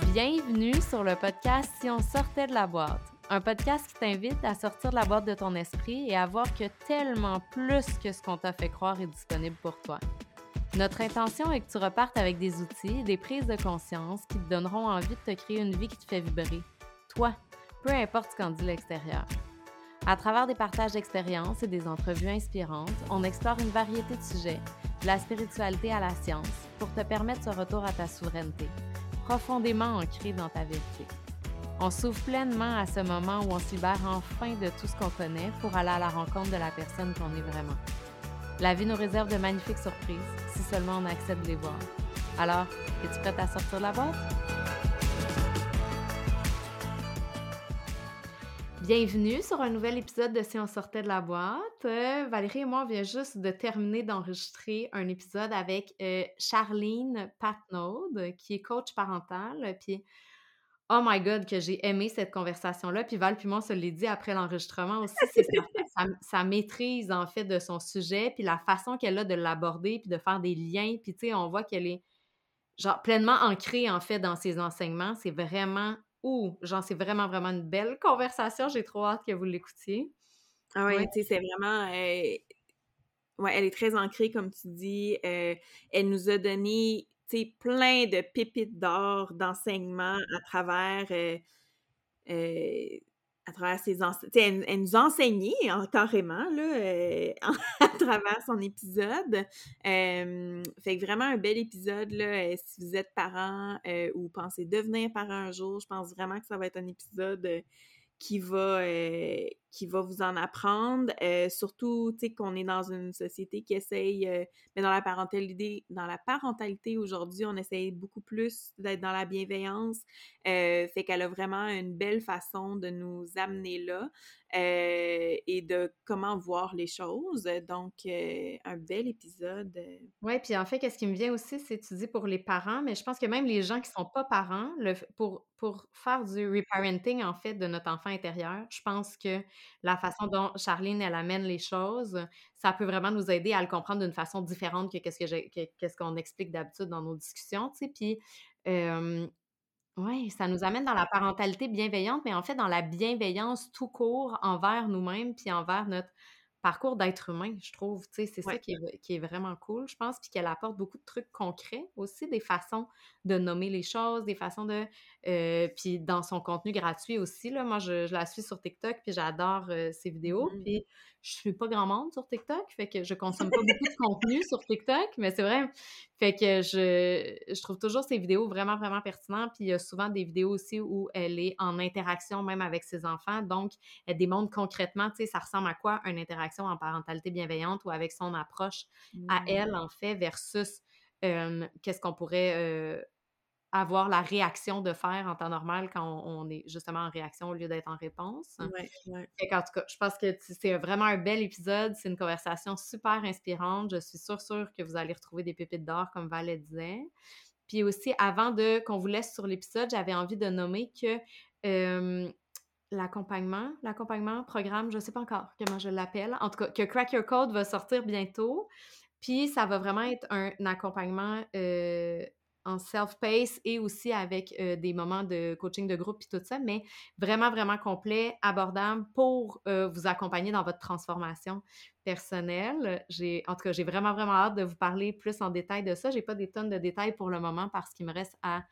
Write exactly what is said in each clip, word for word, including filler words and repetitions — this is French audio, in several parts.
Bienvenue sur le podcast « Si on sortait de la boîte », un podcast qui t'invite à sortir de la boîte de ton esprit et à voir que tellement plus que ce qu'on t'a fait croire est disponible pour toi. Notre intention est que tu repartes avec des outils et des prises de conscience qui te donneront envie de te créer une vie qui te fait vibrer. Toi, peu importe ce qu'en dit l'extérieur. À travers des partages d'expériences et des entrevues inspirantes, on explore une variété de sujets, de la spiritualité à la science, pour te permettre ce retour à ta souveraineté, profondément ancré dans ta vérité. On s'ouvre pleinement à ce moment où on se libère enfin de tout ce qu'on connaît pour aller à la rencontre de la personne qu'on est vraiment. La vie nous réserve de magnifiques surprises, si seulement on accepte de les voir. Alors, es-tu prête à sortir de la boîte? Bienvenue sur un nouvel épisode de Si on sortait de la boîte. Euh, Valérie et moi, on vient juste de terminer d'enregistrer un épisode avec euh, Charline Patnaud, qui est coach parental. Puis, oh my God, que j'ai aimé cette conversation-là. Puis Val, puis moi, on se l'est dit après l'enregistrement aussi, c'est sa, sa, sa maîtrise, en fait, de son sujet, puis la façon qu'elle a de l'aborder, puis de faire des liens. Puis, tu sais, on voit qu'elle est, genre, pleinement ancrée, en fait, dans ses enseignements. C'est vraiment... Ouh, genre, c'est vraiment, vraiment une belle conversation. J'ai trop hâte que vous l'écoutiez. Ah oui, Ouais. tu sais, c'est vraiment... Euh, ouais, elle est très ancrée, comme tu dis. Euh, elle nous a donné, tu sais, plein de pépites d'or, d'enseignements à travers... Euh, euh, à travers ses enseignements. Tu sais, elle, elle nous a enseigné hein, carrément, là, euh, à travers son épisode. Euh, fait que vraiment un bel épisode, là, euh, si vous êtes parent euh, ou pensez devenir parent un jour, je pense vraiment que ça va être un épisode... Euh, qui va euh, qui va vous en apprendre. Euh, surtout, tu sais, qu'on est dans une société qui essaye, euh, mais dans la parentalité, dans la parentalité aujourd'hui, on essaye beaucoup plus d'être dans la bienveillance. Euh, fait qu'elle a vraiment une belle façon de nous amener là euh, et de comment voir les choses. Donc, euh, un bel épisode. Oui, puis en fait, qu'est-ce qui me vient aussi, c'est tu dis pour les parents, mais je pense que même les gens qui sont pas parents, le f pour pour faire du reparenting, en fait, de notre enfant intérieur, je pense que la façon dont Charline, elle amène les choses, ça peut vraiment nous aider à le comprendre d'une façon différente que qu'est-ce que j'ai que qu'est-ce qu'on explique d'habitude dans nos discussions, tu sais? Puis, hem, ouais, ça nous amène dans la parentalité bienveillante, mais en fait, dans la bienveillance tout court envers nous-mêmes puis envers notre parcours d'être humain, je trouve, tu sais, c'est ça Ouais. qui est qui est vraiment cool, je pense, puis qu'elle apporte beaucoup de trucs concrets aussi, des façons de nommer les choses, des façons de heu, puis dans son contenu gratuit aussi, là, moi, je je la suis sur TikTok, puis j'adore, heu, ses vidéos, Mm-hmm. puis je suis pas grand monde sur TikTok, fait que je consomme pas beaucoup de contenu sur TikTok, mais c'est vrai, fait que je je trouve toujours ses vidéos vraiment, vraiment pertinentes, puis il y a souvent des vidéos aussi où elle est en interaction même avec ses enfants, donc elle démontre concrètement, tu sais, ça ressemble à quoi une interaction en parentalité bienveillante ou avec son approche à Mm. elle, en fait, versus euh, qu'est-ce qu'on pourrait euh, avoir la réaction de faire en temps normal quand on, on est justement en réaction au lieu d'être en réponse. Ouais, ouais. Fait qu'en tout cas, je pense que c'est vraiment un bel épisode. C'est une conversation super inspirante. Je suis sûre, sûre que vous allez retrouver des pépites d'or, comme Val le disait. Puis aussi, avant de qu'on vous laisse sur l'épisode, j'avais envie de nommer que euh, l'accompagnement, l'accompagnement, programme, je ne sais pas encore comment je l'appelle. En tout cas, que Crack Your Code va sortir bientôt. Puis ça va vraiment être un, un accompagnement euh, en self-pace et aussi avec euh, des moments de coaching de groupe puis tout ça, mais vraiment, vraiment complet, abordable pour euh, vous accompagner dans votre transformation personnelle. J'ai, en tout cas, j'ai vraiment, vraiment hâte de vous parler plus en détail de ça. J'ai pas des tonnes de détails pour le moment parce qu'il me reste à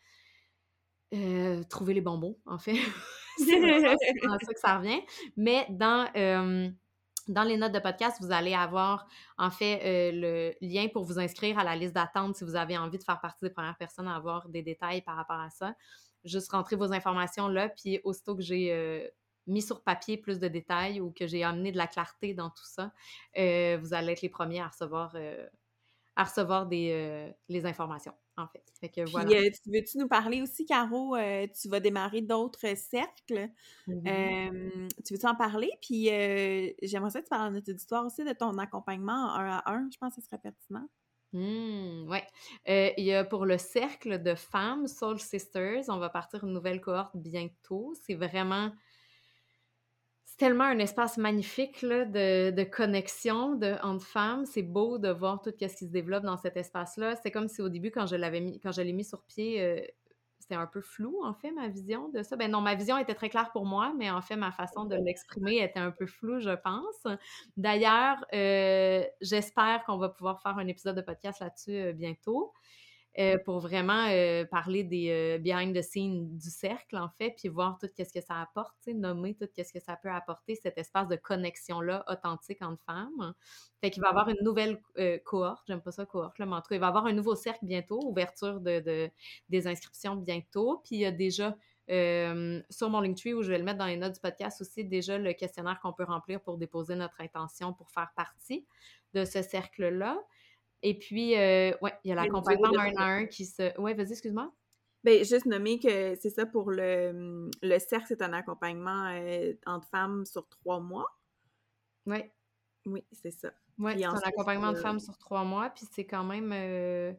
euh, trouver les bons mots, en fait. C'est vraiment, c'est vraiment à ça que ça revient. Mais dans, euh, dans les notes de podcast, vous allez avoir, en fait, euh, le lien pour vous inscrire à la liste d'attente si vous avez envie de faire partie des premières personnes à avoir des détails par rapport à ça. Juste rentrer vos informations là, puis aussitôt que j'ai euh, mis sur papier plus de détails ou que j'ai amené de la clarté dans tout ça, euh, vous allez être les premiers à recevoir, euh, à recevoir des, euh, les informations, en fait. Fait que Puis, voilà. euh, tu veux-tu nous parler aussi, Caro? Euh, tu vas démarrer d'autres cercles. Oui. Euh, tu veux-tu en parler? Puis, euh, j'aimerais ça que tu parles à notre auditoire aussi de ton accompagnement en un à un. Je pense que ce serait pertinent. Mmh, ouais. Euh, il y a pour le cercle de femmes, Soul Sisters, on va partir une nouvelle cohorte bientôt. C'est vraiment, c'est tellement un espace magnifique là, de, de connexion de, entre femmes. C'est beau de voir tout ce qui se développe dans cet espace-là. C'est comme si au début, quand je l'avais mis, quand je l'ai mis sur pied, euh, c'était un peu flou, en fait, ma vision de ça. Ben non, ma vision était très claire pour moi, mais en fait, ma façon de l'exprimer était un peu floue, je pense. D'ailleurs, euh, j'espère qu'on va pouvoir faire un épisode de podcast là-dessus euh, bientôt. Euh, pour vraiment euh, parler des euh, behind the scenes du cercle, en fait, puis voir tout ce que ça apporte, tu sais, nommer tout ce que ça peut apporter, cet espace de connexion-là authentique entre femmes. Fait qu'il va y avoir une nouvelle euh, cohorte, j'aime pas ça cohorte, là, mais en tout cas, il va y avoir un nouveau cercle bientôt, ouverture de, de, des inscriptions bientôt, puis il y a déjà euh, sur mon Linktree, où je vais le mettre dans les notes du podcast aussi, déjà le questionnaire qu'on peut remplir pour déposer notre intention pour faire partie de ce cercle-là. Et puis, euh, ouais, il y a l'accompagnement un à un qui se... Ouais, vas-y, excuse-moi. Ben, juste nommer que c'est ça pour le, le cercle, c'est un accompagnement euh, entre femmes sur trois mois. Oui. Oui, c'est ça. Oui, c'est ensuite, un accompagnement euh... de femmes sur trois mois, puis c'est quand même euh,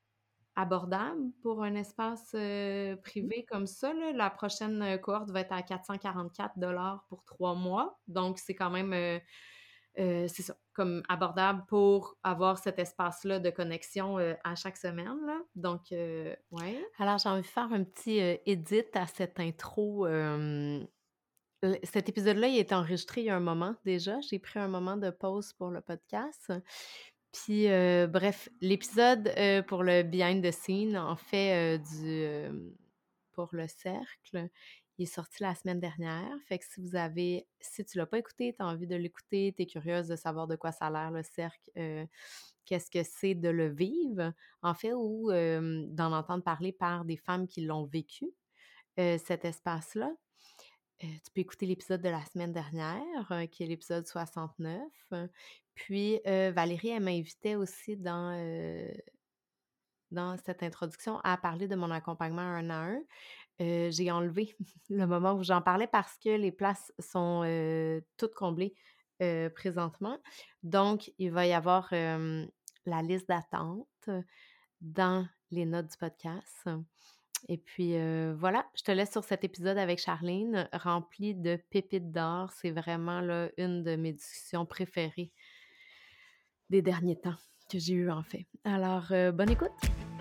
abordable pour un espace euh, privé comme ça. Là. La prochaine cohorte va être à quatre cent quarante-quatre dollars pour trois mois. Donc, c'est quand même... Euh, Euh, c'est ça, comme abordable pour avoir cet espace-là de connexion euh, à chaque semaine, là. Donc, euh, ouais. Alors, j'ai envie de faire un petit euh, edit à cette intro. Euh, cet épisode-là, il est enregistré il y a un moment déjà. J'ai pris un moment de pause pour le podcast. Puis, euh, bref, l'épisode euh, pour le behind the scene, en fait, euh, du... Euh, pour le cercle, il est sorti la semaine dernière. Fait que si vous avez, si tu l'as pas écouté, tu as envie de l'écouter, tu es curieuse de savoir de quoi ça a l'air le cercle, euh, qu'est-ce que c'est de le vivre, en fait, ou euh, d'en entendre parler par des femmes qui l'ont vécu, euh, cet espace-là. Euh, tu peux écouter l'épisode de la semaine dernière, euh, qui est l'épisode soixante-neuf. Puis, euh, Valérie, elle m'invitait aussi dans... Euh, dans cette introduction à parler de mon accompagnement un à un. Euh, j'ai enlevé le moment où j'en parlais parce que les places sont euh, toutes comblées euh, présentement. Donc, il va y avoir euh, la liste d'attente dans les notes du podcast. Et puis, euh, voilà, je te laisse sur cet épisode avec Charline, rempli de pépites d'or. C'est vraiment là, une de mes discussions préférées des derniers temps que j'ai eu en fait. Alors, euh, bonne écoute!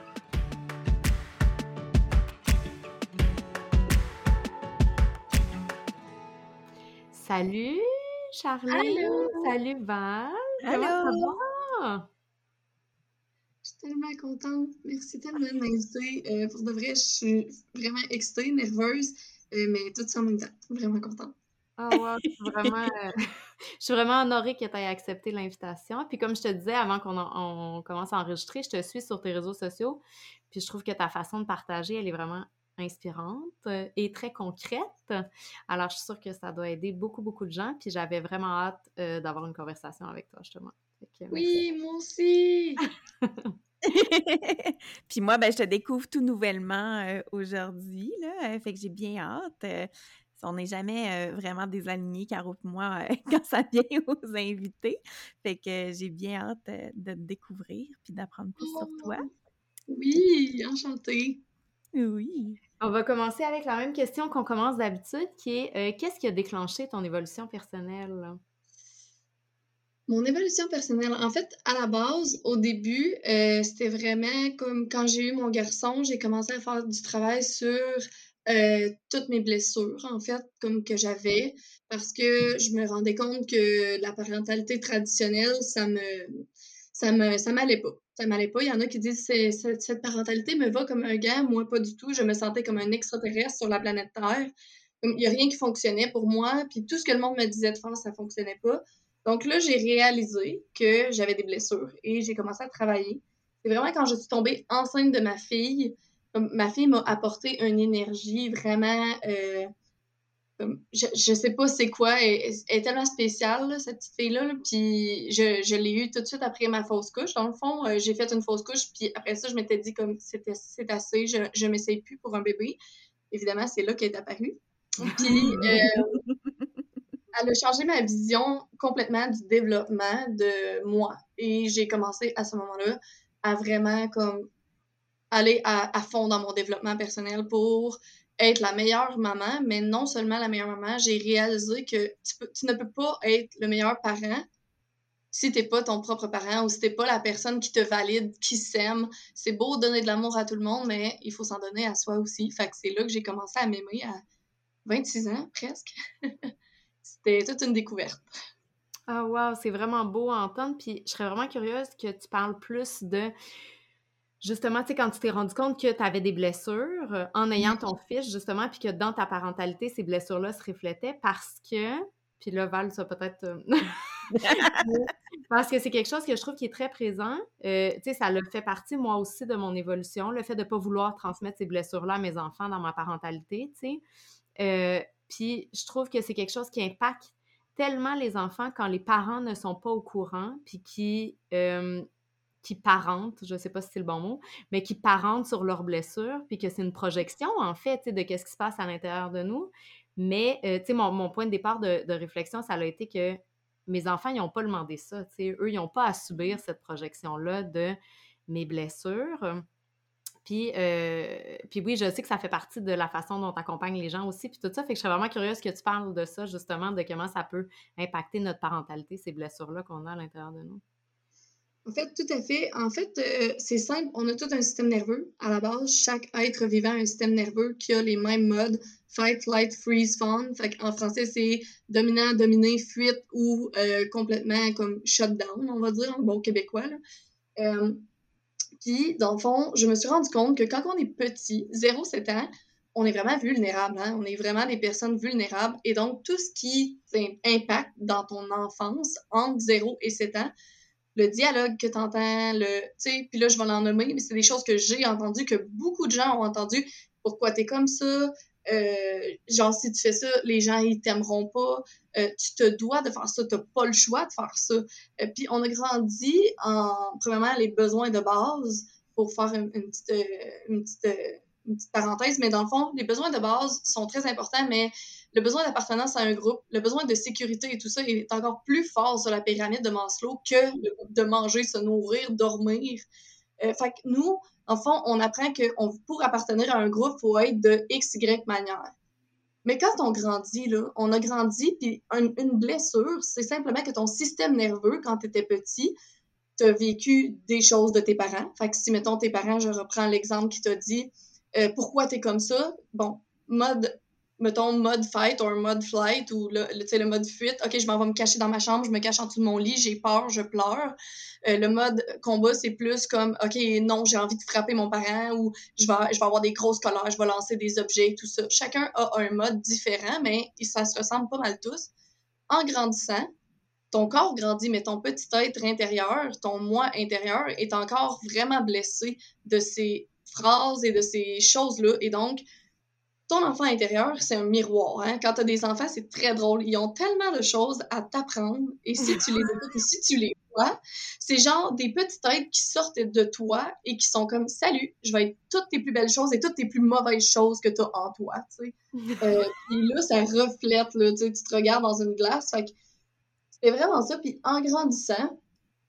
Salut Charline! Allô! Salut Val! Allô! Comment ça va? Je suis tellement contente. Merci tellement de m'inviter. Euh, pour de vrai, je suis vraiment excitée, nerveuse, euh, mais tout ça en même temps. Vraiment contente. Oh wow, je suis vraiment, euh, je suis vraiment honorée que tu aies accepté l'invitation. Puis comme je te disais avant qu'on on commence à enregistrer, je te suis sur tes réseaux sociaux. Puis je trouve que ta façon de partager, elle est vraiment inspirante et très concrète. Alors, je suis sûre que ça doit aider beaucoup, beaucoup de gens. Puis j'avais vraiment hâte euh, d'avoir une conversation avec toi, justement. Que, oui, moi aussi! Puis moi, ben, je te découvre tout nouvellement euh, aujourd'hui, là. Fait que j'ai bien hâte. Euh, on n'est jamais euh, vraiment désalignés, Caro et moi, euh, quand ça vient aux invités. Fait que j'ai bien hâte euh, de te découvrir puis d'apprendre plus oh, sur toi. Oui, enchantée! Oui! On va commencer avec la même question qu'on commence d'habitude, qui est euh, qu'est-ce qui a déclenché ton évolution personnelle? Mon évolution personnelle, en fait, à la base, au début, euh, c'était vraiment comme quand j'ai eu mon garçon, j'ai commencé à faire du travail sur euh, toutes mes blessures, en fait, comme que j'avais, parce que je me rendais compte que la parentalité traditionnelle, ça me, ça me, ça m'allait pas. Ça m'allait pas. Il y en a qui disent c'est, c'est, cette parentalité me va comme un gant, moi pas du tout. Je me sentais comme un extraterrestre sur la planète Terre. Il n'y a rien qui fonctionnait pour moi, puis tout ce que le monde me disait de faire, ça fonctionnait pas. Donc là, j'ai réalisé que j'avais des blessures et j'ai commencé à travailler. C'est vraiment quand je suis tombée enceinte de ma fille, ma fille m'a apporté une énergie vraiment... Euh, je, je sais pas c'est quoi, elle, elle est tellement spéciale, là, cette petite fille-là, là, puis je, je l'ai eue tout de suite après ma fausse couche. Dans le fond, euh, j'ai fait une fausse couche, puis après ça, je m'étais dit comme c'était c'est assez, je, je m'essaye plus pour un bébé. Évidemment, c'est là qu'elle est apparue. Puis... Euh, elle a changé ma vision complètement du développement de moi. Et j'ai commencé à ce moment-là à vraiment comme aller à, à fond dans mon développement personnel pour être la meilleure maman, mais non seulement la meilleure maman, j'ai réalisé que tu, peux, tu ne peux pas être le meilleur parent si t'es pas ton propre parent ou si t'es pas la personne qui te valide, qui s'aime. C'est beau donner de l'amour à tout le monde, mais il faut s'en donner à soi aussi. Fait que c'est là que j'ai commencé à m'aimer à vingt-six ans, presque. C'était toute une découverte. Ah wow, c'est vraiment beau à entendre. Puis je serais vraiment curieuse que tu parles plus de, justement, tu sais, quand tu t'es rendu compte que tu avais des blessures euh, en ayant ton fils, justement, puis que dans ta parentalité, ces blessures-là se reflétaient parce que, puis là, Val, ça peut-être... euh, parce que c'est quelque chose que je trouve qui est très présent. Euh, tu sais, ça le fait partie, moi aussi, de mon évolution, le fait de ne pas vouloir transmettre ces blessures-là à mes enfants dans ma parentalité, tu sais. Euh, puis je trouve que c'est quelque chose qui impacte tellement les enfants quand les parents ne sont pas au courant, puis qui, euh, qui parentent, je sais pas si c'est le bon mot, mais qui parentent sur leurs blessures, puis que c'est une projection, en fait, tu sais, de qu'est-ce qui se passe à l'intérieur de nous. Mais, euh, tu sais, mon, mon point de départ de, de réflexion, ça a été que mes enfants, ils n'ont pas demandé ça, tu sais. Eux, ils n'ont pas à subir cette projection-là de mes blessures. Puis, euh, puis oui, je sais que ça fait partie de la façon dont tu accompagnes les gens aussi, puis tout ça. Fait que je serais vraiment curieuse que tu parles de ça, justement, de comment ça peut impacter notre parentalité, ces blessures-là qu'on a à l'intérieur de nous. En fait, tout à fait. En fait, euh, c'est simple. On a tout un système nerveux. À la base, chaque être vivant a un système nerveux qui a les mêmes modes. Fight, flight, freeze, fawn. Fait qu'en français, c'est dominant, dominé, fuite ou euh, complètement comme shutdown, on va dire, en bon québécois. Là. Euh, Puis, dans le fond, je me suis rendu compte que quand on est petit, zéro à sept ans, on est vraiment vulnérable. Hein? On est vraiment des personnes vulnérables. Et donc, tout ce qui impacte dans ton enfance entre zéro et sept ans, le dialogue que tu entends, le, tu sais, puis là, je vais l'en nommer, mais c'est des choses que j'ai entendues, que beaucoup de gens ont entendues. Pourquoi t'es comme ça? Euh, genre, si tu fais ça, les gens, ils t'aimeront pas. Euh, tu te dois de faire ça. T'as pas le choix de faire ça. Euh, puis on a grandi en, premièrement, les besoins de base, pour faire une, une petite, euh, une, petite, euh, une petite parenthèse, mais dans le fond, les besoins de base sont très importants, mais le besoin d'appartenance à un groupe, le besoin de sécurité et tout ça est encore plus fort sur la pyramide de Maslow que de manger, se nourrir, dormir. Euh, fait que nous, en fond, on apprend que on, pour appartenir à un groupe, il faut être de X, Y manière. Mais quand on grandit, là, on a grandi, puis un, une blessure, c'est simplement que ton système nerveux, quand tu étais petit, tu as vécu des choses de tes parents. Fait que si, mettons, tes parents, je reprends l'exemple qui t'a dit euh, pourquoi t'es comme ça, bon, mode mettons, mode fight ou mode flight ou le, le, le mode fuite. OK, je m'en vais me cacher dans ma chambre, je me cache en dessous de mon lit, j'ai peur, je pleure. Euh, le mode combat, c'est plus comme, OK, non, j'ai envie de frapper mon parent ou je vais, je vais avoir des grosses colères, je vais lancer des objets, tout ça. Chacun a un mode différent, mais ça se ressemble pas mal tous. En grandissant, ton corps grandit, mais ton petit être intérieur, ton moi intérieur est encore vraiment blessé de ces phrases et de ces choses-là. Et donc, ton enfant intérieur, c'est un miroir. Hein? Quand tu as des enfants, c'est très drôle. Ils ont tellement de choses à t'apprendre. Et si tu les écoutes et si tu les vois, c'est genre des petites têtes qui sortent de toi et qui sont comme « Salut, je vais être toutes tes plus belles choses et toutes tes plus mauvaises choses que tu as en toi. » euh, Puis là, ça reflète. Là, tu te regardes dans une glace. Fait que c'est vraiment ça. Puis en grandissant,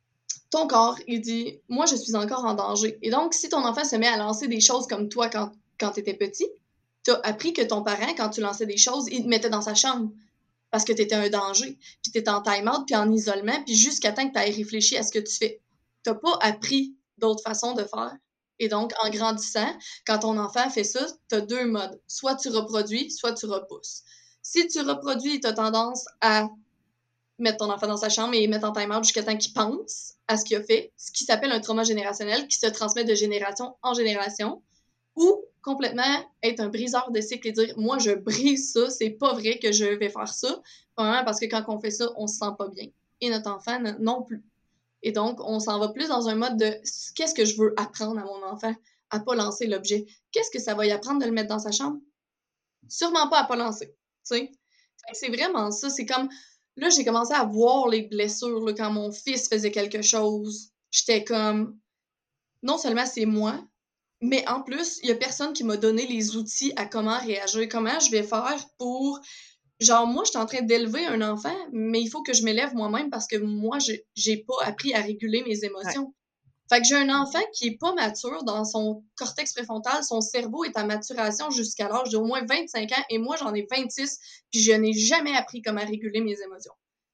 ton corps, il dit « Moi, je suis encore en danger. » Et donc, si ton enfant se met à lancer des choses comme toi quand, quand tu étais petit, t'as appris que ton parent, quand tu lançais des choses, il te mettait dans sa chambre parce que t'étais un danger. Puis t'étais en time-out, puis en isolement, puis jusqu'à temps que t'ailles réfléchi à ce que tu fais. T'as pas appris d'autres façons de faire. Et donc, en grandissant, quand ton enfant fait ça, t'as deux modes. Soit tu reproduis, soit tu repousses. Si tu reproduis, t'as tendance à mettre ton enfant dans sa chambre et mettre en time-out jusqu'à temps qu'il pense à ce qu'il a fait, ce qui s'appelle un trauma générationnel qui se transmet de génération en génération, ou complètement être un briseur de cycle et dire « Moi, je brise ça, c'est pas vrai que je vais faire ça. » Premièrement, parce que quand on fait ça, on se sent pas bien. Et notre enfant non plus. Et donc, on s'en va plus dans un mode de « Qu'est-ce que je veux apprendre à mon enfant à pas lancer l'objet? Qu'est-ce que ça va y apprendre de le mettre dans sa chambre? Sûrement pas à pas lancer. » Tu sais? C'est vraiment ça. C'est comme... Là, j'ai commencé à voir les blessures là, quand mon fils faisait quelque chose. J'étais comme... Non seulement c'est moi, mais en plus, il y a personne qui m'a donné les outils à comment réagir, comment je vais faire pour... Genre, moi, je suis en train d'élever un enfant, mais il faut que je m'élève moi-même parce que moi, j'ai pas appris à réguler mes émotions. Ouais. Fait que j'ai un enfant qui est pas mature dans son cortex préfrontal, son cerveau est à maturation jusqu'à l'âge d'au moins vingt-cinq ans, et moi, j'en ai vingt-six, puis je n'ai jamais appris comment réguler mes émotions.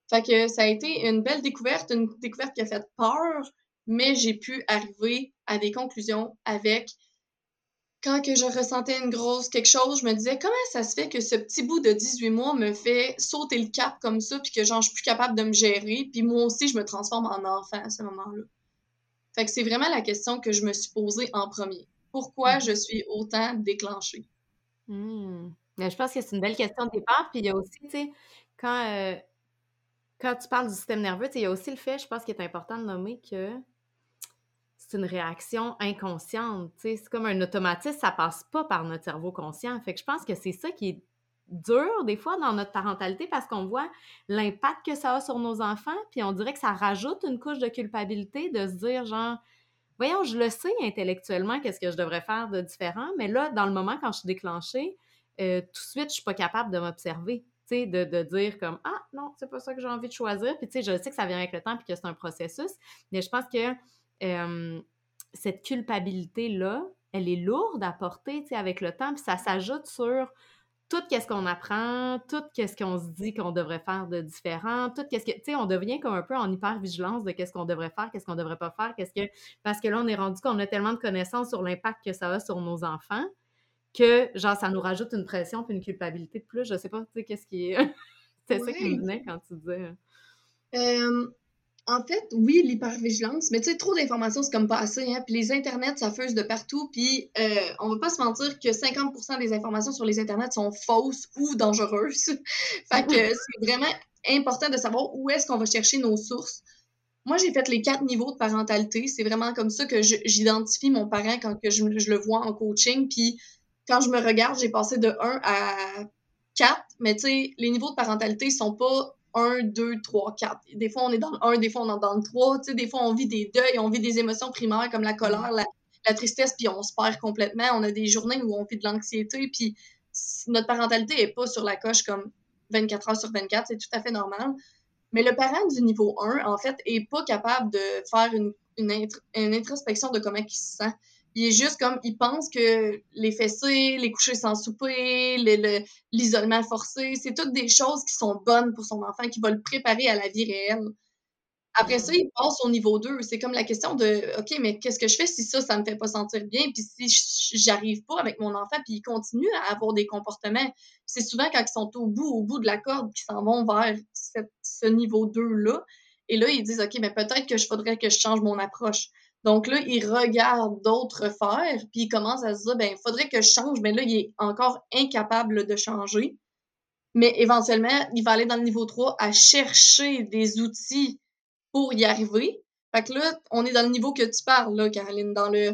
Fait que ça a été une belle découverte, une découverte qui a fait peur, mais j'ai pu arriver à des conclusions avec. Quand que je ressentais une grosse quelque chose, je me disais: «Comment ça se fait que ce petit bout de dix-huit mois me fait sauter le cap comme ça, puis que genre je suis plus capable de me gérer, puis moi aussi je me transforme en enfant à ce moment-là?» Fait que c'est vraiment la question que je me suis posée en premier. Pourquoi Mmh. je suis autant déclenchée? Mmh. Mais je pense que c'est une belle question de départ. Puis il y a aussi, tu sais, quand, euh, quand tu parles du système nerveux, tu sais, il y a aussi le fait, je pense qu'il est important de nommer que c'est une réaction inconsciente. Tu sais, c'est comme un automatisme, ça passe pas par notre cerveau conscient. Fait que je pense que c'est ça qui est dur des fois dans notre parentalité parce qu'on voit l'impact que ça a sur nos enfants, puis on dirait que ça rajoute une couche de culpabilité de se dire genre voyons, je le sais intellectuellement qu'est-ce que je devrais faire de différent, mais là, dans le moment, quand je suis déclenchée, euh, tout de suite, je suis pas capable de m'observer, tu sais, de, de dire comme ah non, c'est pas ça que j'ai envie de choisir. Puis tu sais, je sais que ça vient avec le temps puis que c'est un processus, mais je pense que euh, cette culpabilité-là, elle est lourde à porter, tu sais, avec le temps, puis ça s'ajoute sur tout qu'est-ce qu'on apprend, tout qu'est-ce qu'on se dit qu'on devrait faire de différent, tout qu'est-ce que, tu sais, on devient comme un peu en hyper-vigilance de qu'est-ce qu'on devrait faire, qu'est-ce qu'on devrait pas faire, qu'est-ce que, parce que là, on est rendu qu'on a tellement de connaissances sur l'impact que ça a sur nos enfants que, genre, ça nous rajoute une pression puis une culpabilité de plus. Je sais pas, tu sais, qu'est-ce qui est... C'est ça qui me Ouais. venait quand tu disais... Euh, en fait, oui, l'hypervigilance, mais tu sais, trop d'informations, c'est comme pas assez, hein. Puis les internets, ça fuse de partout. Puis euh, on va pas se mentir que cinquante pour cent des informations sur les internets sont fausses ou dangereuses. Fait que c'est vraiment important de savoir où est-ce qu'on va chercher nos sources. Moi, j'ai fait les quatre niveaux de parentalité. C'est vraiment comme ça que je- j'identifie mon parent quand que je, je le vois en coaching. Puis quand je me regarde, j'ai passé de un à quatre. Mais tu sais, les niveaux de parentalité sont pas un, deux, trois, quatre. Des fois, on est dans le un, des fois, on est dans le trois. Tu sais, des fois, on vit des deuils, on vit des émotions primaires comme la colère, la, la tristesse, puis on se perd complètement. On a des journées où on vit de l'anxiété, puis notre parentalité est pas sur la coche comme vingt-quatre heures sur vingt-quatre. C'est tout à fait normal. Mais le parent du niveau un, en fait, est pas capable de faire une, une, intr- une introspection de comment il se sent. Il est juste comme, il pense que les fessées, les coucher sans souper, le- le- l'isolement forcé, c'est toutes des choses qui sont bonnes pour son enfant, qui vont le préparer à la vie réelle. Après ça, Mm. il passe au niveau deux. C'est comme la question de, OK, mais qu'est-ce que je fais si ça, ça me fait pas sentir bien, puis si j- j'arrive pas avec mon enfant, puis il continue à avoir des comportements. C'est souvent quand ils sont au bout, au bout de la corde, qu'ils s'en vont vers cette- ce niveau deux-là. Et là, ils disent, OK, mais peut-être que je faudrait que je change mon approche. Donc là, ils regardent d'autres faire, puis ils commencent à se dire, ben, il faudrait que je change, mais là, il est encore incapable de changer. Mais éventuellement, il va aller dans le niveau trois à chercher des outils pour y arriver. Fait que là, on est dans le niveau que tu parles, là, Caroline, dans le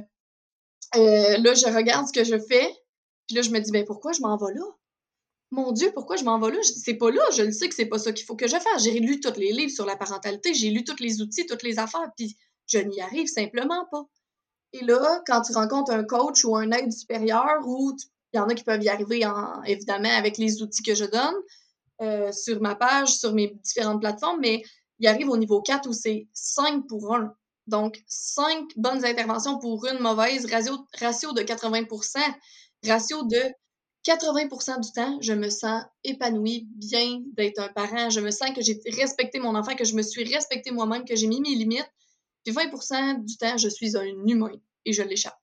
euh, là, je regarde ce que je fais, puis là, je me dis, ben pourquoi je m'en vais là? Mon Dieu, pourquoi je m'en vais là? Je- C'est pas là, je le sais que c'est pas ça qu'il faut que je fasse. J'ai lu tous les livres sur la parentalité, j'ai lu tous les outils, toutes les affaires, puis je n'y arrive simplement pas. Et là, quand tu rencontres un coach ou un aide supérieur, ou tu- il y en a qui peuvent y arriver, en, évidemment, avec les outils que je donne, euh, sur ma page, sur mes différentes plateformes, mais il arrive au niveau quatre où c'est cinq pour un. Donc, cinq bonnes interventions pour une mauvaise, ratio, ratio de quatre-vingts pour cent. Ratio de quatre-vingts pour cent du temps, je me sens épanouie, bien d'être un parent. Je me sens que j'ai respecté mon enfant, que je me suis respectée moi-même, que j'ai mis mes limites. Puis vingt pour cent du temps, je suis un humain et je l'échappe.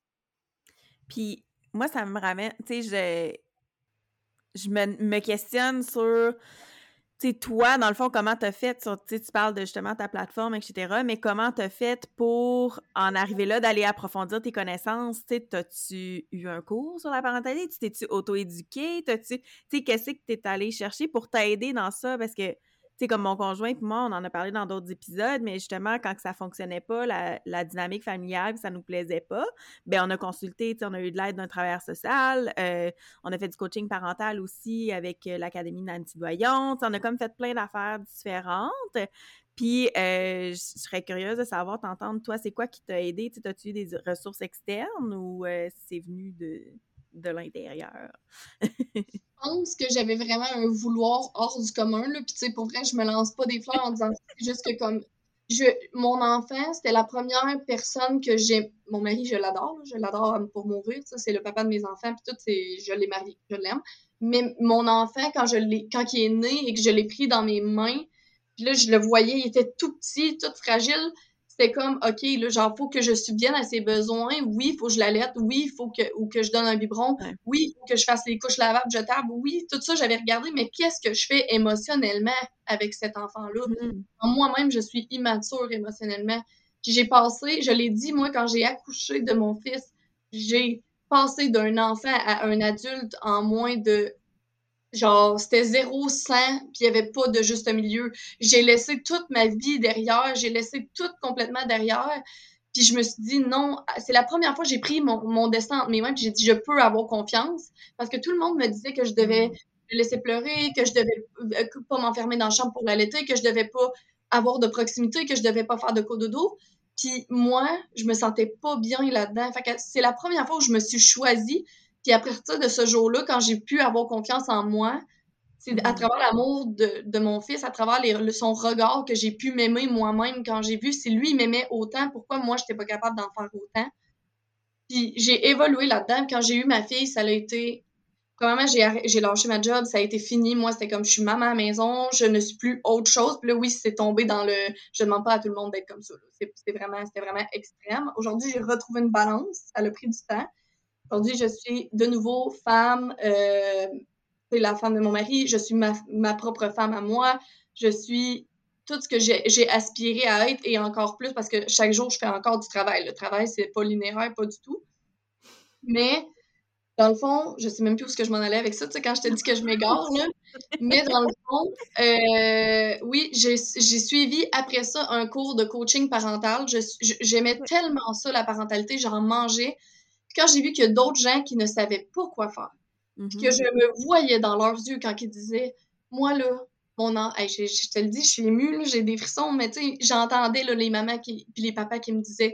Puis moi, ça me ramène, tu sais, je, je me, me questionne sur, tu sais, toi, dans le fond, comment t'as fait, sur, tu sais, tu parles de justement ta plateforme, et cetera, mais comment t'as fait pour en arriver là, d'aller approfondir tes connaissances, tu sais, t'as-tu eu un cours sur la parentalité? Tu t'es-tu auto-éduqué? T'as-tu, tu sais, qu'est-ce que t'es allé chercher pour t'aider dans ça? Parce que, tu sais, comme mon conjoint et moi, on en a parlé dans d'autres épisodes, mais justement, quand que ça fonctionnait pas, la, la dynamique familiale, ça nous plaisait pas, ben on a consulté, tu sais, on a eu de l'aide d'un travailleur social, euh, on a fait du coaching parental aussi avec euh, l'Académie Nancy Doyon. On a comme fait plein d'affaires différentes. Puis, euh, je serais curieuse de savoir, t'entendre, toi, c'est quoi qui t'a aidé? As-tu eu des ressources externes ou euh, c'est venu de, de l'intérieur? Je pense que j'avais vraiment un vouloir hors du commun, là. Puis, tu sais, pour vrai, je me lance pas des fleurs en disant c'est juste que comme je, mon enfant, c'était la première personne que j'ai. Mon mari, je l'adore, là, je l'adore pour mourir. Ça, c'est le papa de mes enfants, puis tout, c'est, je l'ai marié, je l'aime. Mais mon enfant, quand je l'ai, quand il est né et que je l'ai pris dans mes mains, Puis là, je le voyais, il était tout petit, tout fragile. C'était comme, OK, là, genre, faut que je subvienne à ses besoins. Oui, il faut que je l'allaite. Oui, il faut que, ou que je donne un biberon. Ouais. Oui, il faut que je fasse les couches lavables, jetables. Oui, tout ça, j'avais regardé, mais qu'est-ce que je fais émotionnellement avec cet enfant-là? Mm-hmm. Moi-même, je suis immature émotionnellement. Puis j'ai passé, je l'ai dit, moi, quand j'ai accouché de mon fils, j'ai passé d'un enfant à un adulte en moins de genre, c'était zéro cent, puis il y avait pas de juste milieu. J'ai laissé toute ma vie derrière, j'ai laissé tout complètement derrière, puis je me suis dit: «Non», c'est la première fois que j'ai pris mon mon destin entre mes mains, puis j'ai dit: «Je peux avoir confiance», parce que tout le monde me disait que je devais Mmh. le laisser pleurer, que je devais euh, pas m'enfermer dans la chambre pour l'allaiter, que je devais pas avoir de proximité, que je devais pas faire de cododo. Puis moi, je me sentais pas bien là-dedans. Fait que c'est la première fois où je me suis choisie, puis à partir de ce jour-là, quand j'ai pu avoir confiance en moi, c'est à Mmh. travers l'amour de, de mon fils, à travers les, le, son regard que j'ai pu m'aimer moi-même quand j'ai vu si lui il m'aimait autant, pourquoi moi j'étais pas capable d'en faire autant. Puis j'ai évolué là-dedans. Quand j'ai eu ma fille, ça a été. Premièrement, j'ai, arrêt- j'ai lâché ma job, ça a été fini. Moi, c'était comme je suis maman à la maison, je ne suis plus autre chose. Puis là, oui, c'est tombé dans le. Je ne demande pas à tout le monde d'être comme ça. Là. C'est, c'est vraiment, c'était vraiment extrême. Aujourd'hui, j'ai retrouvé une balance. Ça a pris du temps. Aujourd'hui, je suis de nouveau femme, euh, c'est la femme de mon mari, je suis ma, ma propre femme à moi, je suis tout ce que j'ai, j'ai aspiré à être et encore plus parce que chaque jour, je fais encore du travail. Le travail, c'est pas linéaire, pas du tout. Mais dans le fond, je sais même plus où est-ce que je m'en allais avec ça, tu sais, quand je te dis que je m'égare, là. Mais dans le fond, euh, oui, j'ai, j'ai suivi après ça un cours de coaching parental. Je, je- j'aimais tellement ça, la parentalité, j'en mangeais. Puis quand j'ai vu qu'il y a d'autres gens qui ne savaient pas quoi faire, puis que Mm-hmm. je me voyais dans leurs yeux quand ils disaient « Moi, là, mon an, hey, je, je te le dis, je suis émue, là, j'ai des frissons, mais tu sais, j'entendais là, les mamans qui, puis les papas qui me disaient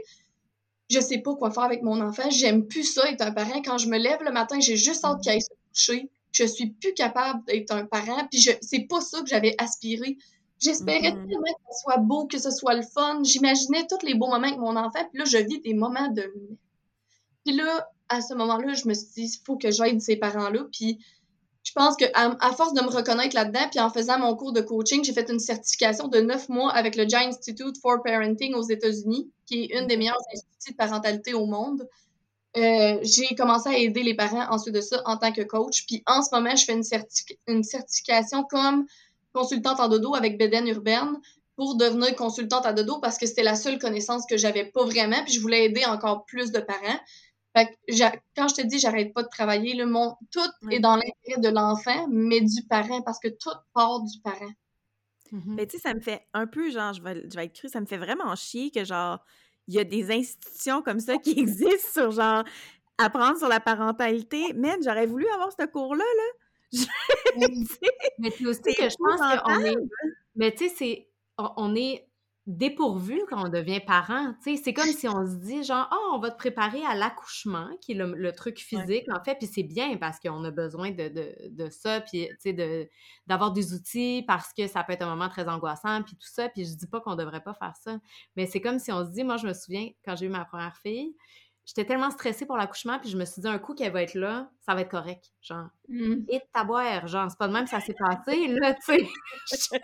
« Je sais pas quoi faire avec mon enfant, j'aime plus ça être un parent. Quand je me lève le matin, j'ai juste hâte qu'il aille se coucher. Je suis plus capable d'être un parent, puis je, c'est pas ça que j'avais aspiré. J'espérais Mm-hmm. tellement que ce soit beau, que ce soit le fun. J'imaginais tous les beaux moments avec mon enfant, puis là, je vis des moments de merde. Puis là, à ce moment-là, je me suis dit, il faut que j'aide ces parents-là. Puis je pense qu'à à force de me reconnaître là-dedans, puis en faisant mon cours de coaching, j'ai fait une certification de neuf mois avec le Giant Institute for Parenting aux États-Unis, qui est une des meilleures instituts de parentalité au monde. Euh, j'ai commencé à aider les parents ensuite de ça en tant que coach. Puis en ce moment, je fais une, certifi- une certification comme consultante en dodo avec Beden Urbaine pour devenir consultante en dodo parce que c'était la seule connaissance que j'avais pas vraiment. Puis je voulais aider encore plus de parents. Fait que quand je te dis j'arrête pas de travailler, le mon, tout Ouais. est dans l'intérêt de l'enfant, mais du parent, parce que tout part du parent. Mm-hmm. Ben, tu sais, ça me fait un peu, genre, je vais, je vais être crue, ça me fait vraiment chier que, genre, il y a des institutions comme ça qui existent sur, genre, apprendre sur la parentalité. Man, j'aurais voulu avoir ce cours-là, là. Oui. Mais c'est aussi que je pense qu'on est... Mais tu sais, c'est... On est dépourvu quand on devient parent. Tu sais, c'est comme si on se dit, genre, « Oh, on va te préparer à l'accouchement, qui est le, le truc physique, ouais. En fait. » Puis c'est bien parce qu'on a besoin de, de, de ça, puis, tu sais, de, d'avoir des outils parce que ça peut être un moment très angoissant, puis tout ça. Puis je dis pas qu'on devrait pas faire ça. Mais c'est comme si on se dit... Moi, je me souviens, quand j'ai eu ma première fille, j'étais tellement stressée pour l'accouchement, puis je me suis dit, un coup qu'elle va être là, ça va être correct, genre. Mm. Et ta boire, genre, c'est pas de même que ça s'est passé, là, tu sais.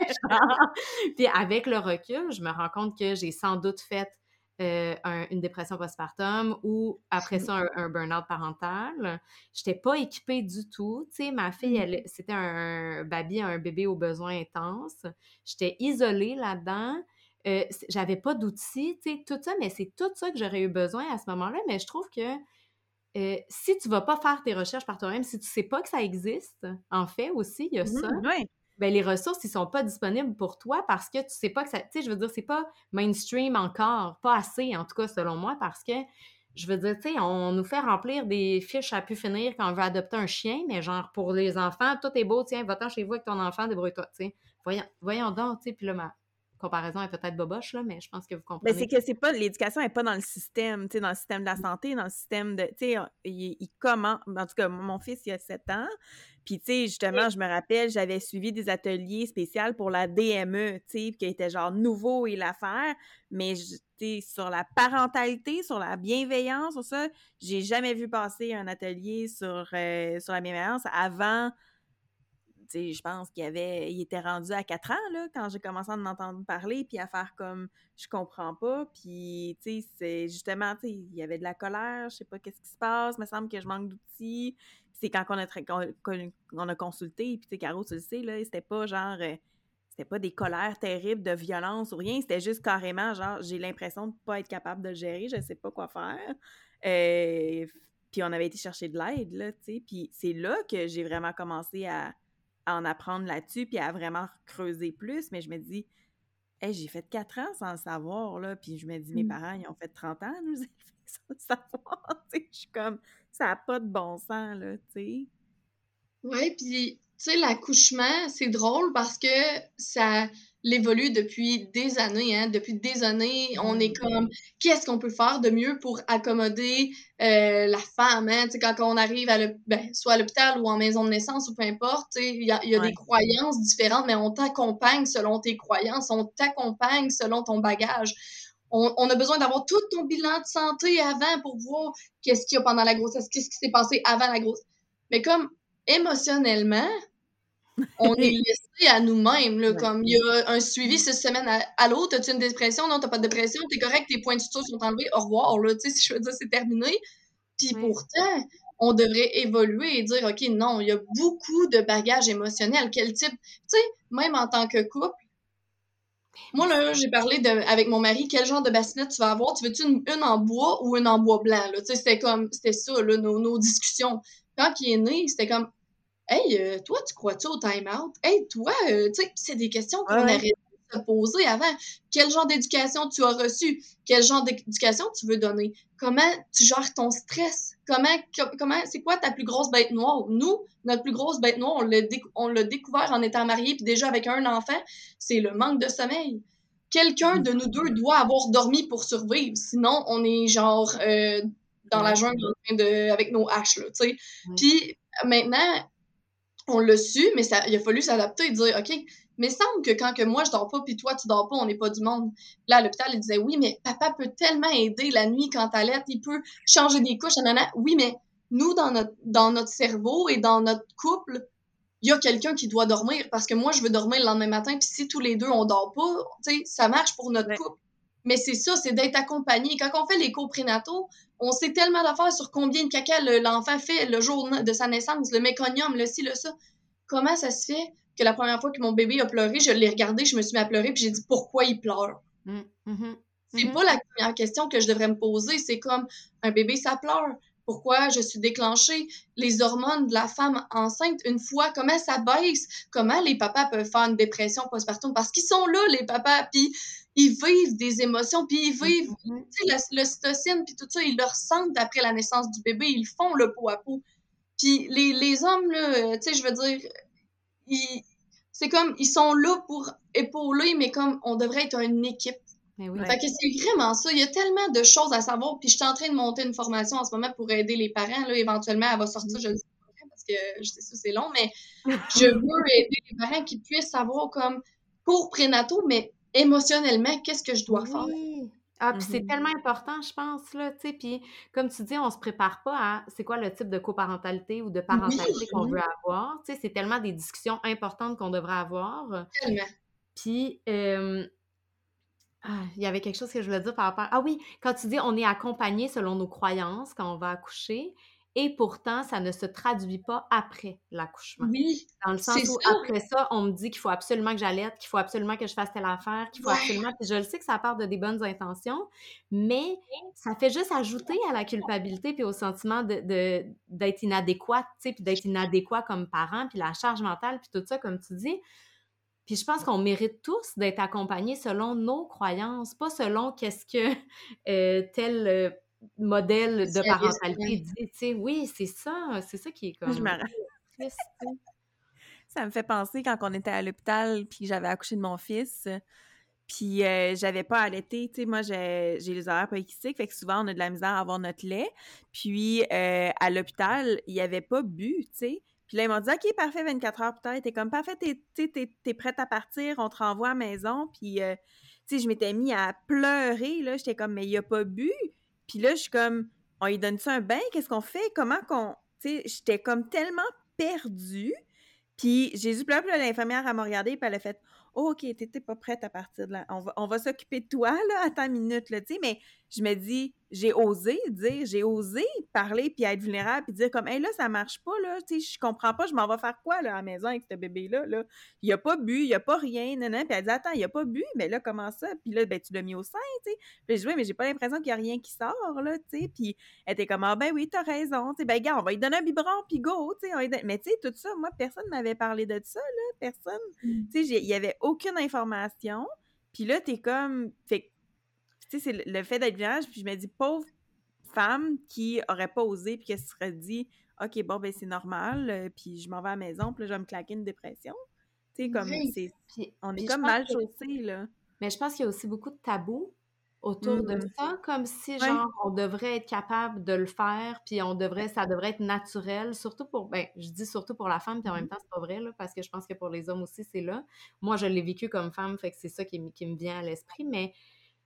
Puis avec le recul, je me rends compte que j'ai sans doute fait euh, un, une dépression postpartum ou après ça, un, un burn-out parental. J'étais pas équipée du tout, tu sais. Ma fille, elle, c'était un baby, un bébé aux besoins intenses. J'étais isolée là-dedans. Euh, j'avais pas d'outils, tu sais, tout ça, mais c'est tout ça que j'aurais eu besoin à ce moment-là, mais je trouve que euh, si tu vas pas faire tes recherches par toi-même, si tu sais pas que ça existe, en fait, aussi, il y a mmh, ça, ouais. Ben les ressources, ils sont pas disponibles pour toi parce que tu sais pas que ça, tu sais, je veux dire, c'est pas mainstream encore, pas assez, en tout cas, selon moi, parce que, je veux dire, tu sais, on nous fait remplir des fiches à pu finir quand on veut adopter un chien, mais genre, pour les enfants, tout est beau, tiens, va-t'en chez vous avec ton enfant, débrouille-toi, tu sais. Voyons, voyons donc, tu sais, puis là, ma comparaison est peut-être boboche, là, mais je pense que vous comprenez. Ben, c'est que c'est pas, l'éducation n'est pas dans le système, tu sais, dans le système de la santé, dans le système de, tu sais, il, il comment, en tout cas, mon fils, il a sept ans, puis, tu sais, justement, je me rappelle, j'avais suivi des ateliers spéciaux pour la D M E, tu sais, qui était genre nouveau et l'affaire, mais, tu sais, sur la parentalité, sur la bienveillance, sur ça, j'ai jamais vu passer un atelier sur, euh, sur la bienveillance avant sais, je pense qu'il avait, il était rendu à quatre ans, là, quand j'ai commencé à en entendre parler, puis à faire comme, je comprends pas, puis, tu sais, c'est justement, tu sais, il y avait de la colère, je sais pas qu'est-ce qui se passe, il me semble que je manque d'outils. C'est quand on a, tra- qu'on- qu'on- on a consulté, puis, tu sais, Caro, tu le sais, là, c'était pas genre, euh, c'était pas des colères terribles de violence ou rien, c'était juste carrément, genre, j'ai l'impression de pas être capable de le gérer, je sais pas quoi faire. Euh, puis on avait été chercher de l'aide, là, tu sais, puis c'est là que j'ai vraiment commencé à à en apprendre là-dessus, puis à vraiment creuser plus, mais je me dis, hey, j'ai fait quatre ans sans le savoir, là, puis je me dis, mes Mm. parents, ils ont fait trente ans à nous élever sans le savoir, tu sais, je suis comme, ça n'a pas de bon sens, là, tu sais. Ouais, puis tu sais, l'accouchement, c'est drôle parce que ça évolue depuis des années, hein. Depuis des années, on est Mm. comme, qu'est-ce qu'on peut faire de mieux pour accommoder euh, la femme, hein? Tu sais, quand on arrive à l'hôp- ben, soit à l'hôpital ou en maison de naissance ou peu importe, tu sais, il y a, il y a des Ouais. croyances différentes, mais on t'accompagne selon tes croyances, on t'accompagne selon ton bagage. On, on a besoin d'avoir tout ton bilan de santé avant pour voir qu'est-ce qu'il y a pendant la grossesse, qu'est-ce qui s'est passé avant la grossesse. Mais comme émotionnellement, on est laissé à nous-mêmes, là, Ouais. comme il y a un suivi six semaines à allô, t'as-tu une dépression? Non, t'as pas de dépression, t'es correct, tes points de suture sont enlevés, au revoir, là, tu sais, si je veux dire, c'est terminé. Puis Oui. pourtant, on devrait évoluer et dire, OK, non, il y a beaucoup de bagages émotionnels. Quel type, tu sais, même en tant que couple, moi, là, j'ai parlé de, avec mon mari, quel genre de bassinette tu vas avoir? Tu veux-tu une, une en bois ou une en bois blanc, là? Tu sais, c'était comme, c'était ça, là, nos, nos discussions. Quand il est né, c'était comme, hey, euh, toi, tu crois-tu au time-out? Hey, toi, euh, tu sais, c'est des questions Ouais, qu'on ouais. aurait dû se poser avant. Quel genre d'éducation tu as reçu? Quel genre d'éducation tu veux donner? Comment tu gères ton stress? Comment, co- comment, c'est quoi ta plus grosse bête noire? Nous, notre plus grosse bête noire, on l'a, décou- on l'a découvert en étant mariés puis déjà avec un enfant, c'est le manque de sommeil. Quelqu'un de nous deux doit avoir dormi pour survivre, sinon on est genre euh, dans la Ouais. jungle en train de, avec nos haches, là, tu sais. Oui. Puis maintenant, on l'a su, mais ça, il a fallu s'adapter et dire, OK, mais il semble que quand que moi je dors pas puis toi tu dors pas, on n'est pas du monde. Là, à l'hôpital, il disait, oui, mais papa peut tellement aider la nuit quand t'allaites, il peut changer des couches, nanana. Oui, mais nous, dans notre, dans notre cerveau et dans notre couple, il y a quelqu'un qui doit dormir parce que moi, je veux dormir le lendemain matin, puis si tous les deux, on dort pas, tu sais, ça marche pour notre Ouais. couple. Mais c'est ça, c'est d'être accompagné. Quand on fait les cours prénataux, on sait tellement d'affaires sur combien de caca le- l'enfant fait le jour de sa naissance, le méconium, le ci, le ça. Comment ça se fait que la première fois que mon bébé a pleuré, je l'ai regardé, je me suis mis à pleurer, puis j'ai dit pourquoi il pleure? Mm, mhm, C'est mhm. pas la première question que je devrais me poser. C'est comme un bébé, ça pleure. Pourquoi je suis déclenchée? Les hormones de la femme enceinte, une fois, comment ça baisse? Comment les papas peuvent faire une dépression postpartum? Parce qu'ils sont là, les papas, puis ils vivent des émotions, puis ils vivent, Mhm. tu sais, l'ocytocine, puis tout ça, ils le ressentent après la naissance du bébé, ils font le pot à pot. Puis les, les hommes, là, tu sais, je veux dire, ils, c'est comme, ils sont là pour épauler, mais comme on devrait être une équipe. Mais oui. Ouais. Fait que c'est vraiment ça. Il y a tellement de choses à savoir. Puis je suis en train de monter une formation en ce moment pour aider les parents. Là, éventuellement, elle va sortir, je ne sais pas quand, parce que je sais ça, c'est long, mais je veux aider les parents qui puissent savoir comme cours prénataux, mais émotionnellement, qu'est-ce que je dois faire? Oui. Ah, puis c'est Mhm. tellement important, je pense, là, tu sais, puis comme tu dis, on se prépare pas à c'est quoi le type de coparentalité ou de Oui, parentalité qu'on Mhm. veut avoir, tu sais, c'est tellement des discussions importantes qu'on devrait avoir. tellement. Puis, euh, ah, il y avait quelque chose que je voulais dire par rapport. Ah oui, quand tu dis on est accompagné selon nos croyances quand on va accoucher, et pourtant, ça ne se traduit pas après l'accouchement. Oui, Dans le c'est sens où ça. après ça, on me dit qu'il faut absolument que j'allaite, qu'il faut absolument que je fasse telle affaire, qu'il faut Ouais. absolument. Puis je le sais que ça part de des bonnes intentions, mais ça fait juste ajouter à la culpabilité puis au sentiment de, de- d'être inadéquate, tu sais, puis d'être inadéquat comme parent, puis la charge mentale, puis tout ça, comme tu dis. Puis je pense qu'on mérite tous d'être accompagnés selon nos croyances, pas selon qu'est-ce que euh, tel euh, modèle de Spécialiste, parentalité ouais. dit. Tu sais, oui, c'est ça, c'est ça qui est Je me comme ra- triste. Tu sais. Ça me fait penser quand on était à l'hôpital, puis j'avais accouché de mon fils, puis euh, j'avais pas allaité. Tu sais, moi, j'ai, j'ai les ovaires polykystiques, fait que souvent, on a de la misère à avoir notre lait. Puis euh, à l'hôpital, il avait pas bu, tu sais. Puis là, ils m'ont dit, OK, parfait, vingt-quatre heures plus tard. T'es comme, parfait, t'es, t'es, t'es, t'es prête à partir, on te renvoie à la maison. Puis, euh, tu sais, je m'étais mis à pleurer, là. J'étais comme, mais il a pas bu. Puis là, je suis comme, on lui donne ça un bain? Qu'est-ce qu'on fait? Comment qu'on... Tu sais, j'étais comme tellement perdue. Puis Jésus pleure, puis là, l'infirmière, elle m'a regardée, puis elle a fait « Oh, OK, t'étais pas prête à partir de là. On va, on va s'occuper de toi, là, attends une minute, là, tu sais. » Mais je me dis, j'ai osé dire, j'ai osé parler, puis être vulnérable, puis dire comme « Hey, là, ça marche pas, là, tu sais, je comprends pas, je m'en vais faire quoi, là, à la maison avec ce bébé-là, là? Il a pas bu, il a pas rien, non, non. » Puis elle dit « Attends, il a pas bu, mais là, comment ça? » Puis là, ben, tu l'as mis au sein, tu sais. Puis je dis « Oui, mais j'ai pas l'impression qu'il y a rien qui sort, là, tu sais. » Puis elle était comme « Ah, ben oui, t'as raison, tu sais, ben, gars, on va lui donner un biberon, puis go, tu sais. » Mais tu sais, tout ça, moi, personne m'avait parlé de ça, là, personne. Mm. Tu sais, il y avait aucune information. Puis là, t'es comme... Fait tu sais, c'est le, le fait d'être vierge, puis je me dis, pauvre femme qui aurait pas osé, puis qui se serait dit, OK, bon, ben c'est normal, euh, puis je m'en vais à la maison, puis là, je vais me claquer une dépression. Tu sais, comme, Oui. c'est... Puis, On est puis je comme pense mal que- chaussés, là. mais je pense qu'il y a aussi beaucoup de tabous autour de Mm. ça, comme si, Ouais. genre, on devrait être capable de le faire, puis on devrait, ça devrait être naturel, surtout pour, ben, je dis surtout pour la femme, puis en même temps, c'est pas vrai, là, parce que je pense que pour les hommes aussi, c'est là. Moi, je l'ai vécu comme femme, fait que c'est ça qui, m- qui me vient à l'esprit, mais,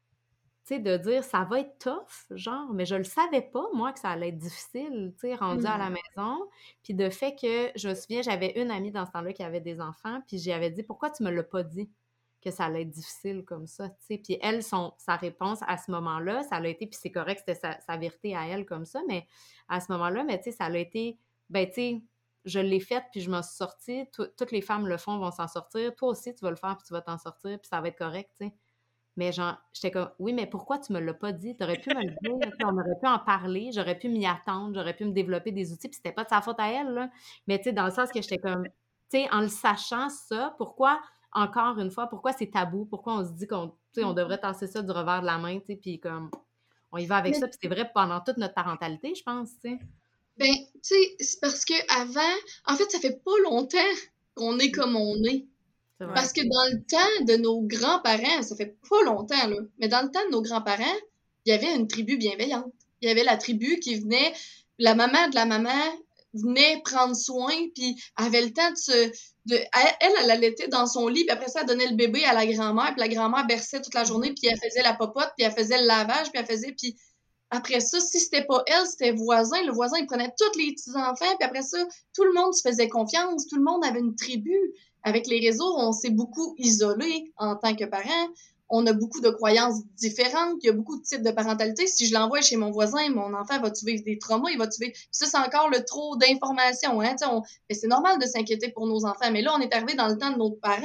tu sais, de dire, ça va être tough, genre, mais je le savais pas, moi, que ça allait être difficile, tu sais, rendu à la Mm. maison, puis de fait que, je me souviens, j'avais une amie dans ce temps-là qui avait des enfants, puis j'y avais dit, pourquoi tu me l'as pas dit? Que ça allait être difficile comme ça, tu sais. Puis elle, son, sa réponse à ce moment-là, ça l'a été, puis c'est correct, c'était sa, sa vérité à elle comme ça, mais à ce moment-là, mais tu sais, ça l'a été, ben tu sais, je l'ai faite, puis je m'en suis sortie. Tout- toutes les femmes le font, vont s'en sortir. Toi aussi, tu vas le faire, puis tu vas t'en sortir, puis ça va être correct, tu sais. Mais genre, j'étais comme, oui, mais pourquoi tu me l'as pas dit? T'aurais pu me le dire, tu sais, on aurait pu en parler, j'aurais pu m'y attendre, j'aurais pu me développer des outils, puis c'était pas de sa faute à elle, là. Mais tu sais, dans le sens que j'étais comme, tu sais, en le sachant ça, pourquoi, encore une fois, pourquoi c'est tabou? Pourquoi on se dit qu'on, tu sais, on devrait tasser ça du revers de la main, tu sais, puis comme, on y va avec Mais, ça, puis c'est vrai pendant toute notre parentalité, je pense, tu sais. ben, tu sais, c'est parce que avant, en fait, ça fait pas longtemps qu'on est comme on est. C'est vrai. Parce que dans le temps de nos grands-parents, ça fait pas longtemps, là, mais dans le temps de nos grands-parents, il y avait une tribu bienveillante. Il y avait la tribu qui venait, la maman de la maman venait prendre soin, puis avait le temps de se... De, elle, elle, elle allaitait dans son lit, puis après ça, elle donnait le bébé à la grand-mère, puis la grand-mère berçait toute la journée, puis elle faisait la popote, puis elle faisait le lavage, puis elle faisait... Puis après ça, si c'était pas elle, c'était voisin. Le voisin, il prenait tous les petits-enfants, puis après ça, tout le monde se faisait confiance, tout le monde avait une tribu. Avec les réseaux, on s'est beaucoup isolé en tant que parents. On a beaucoup de croyances différentes. Il y a beaucoup de types de parentalité. Si je l'envoie chez mon voisin, mon enfant va-tu vivre des traumas? Il va-tu vivre... Ça, c'est encore le trop d'informations. Hein? On... Mais c'est normal de s'inquiéter pour nos enfants. Mais là, on est arrivé dans le temps de nos parents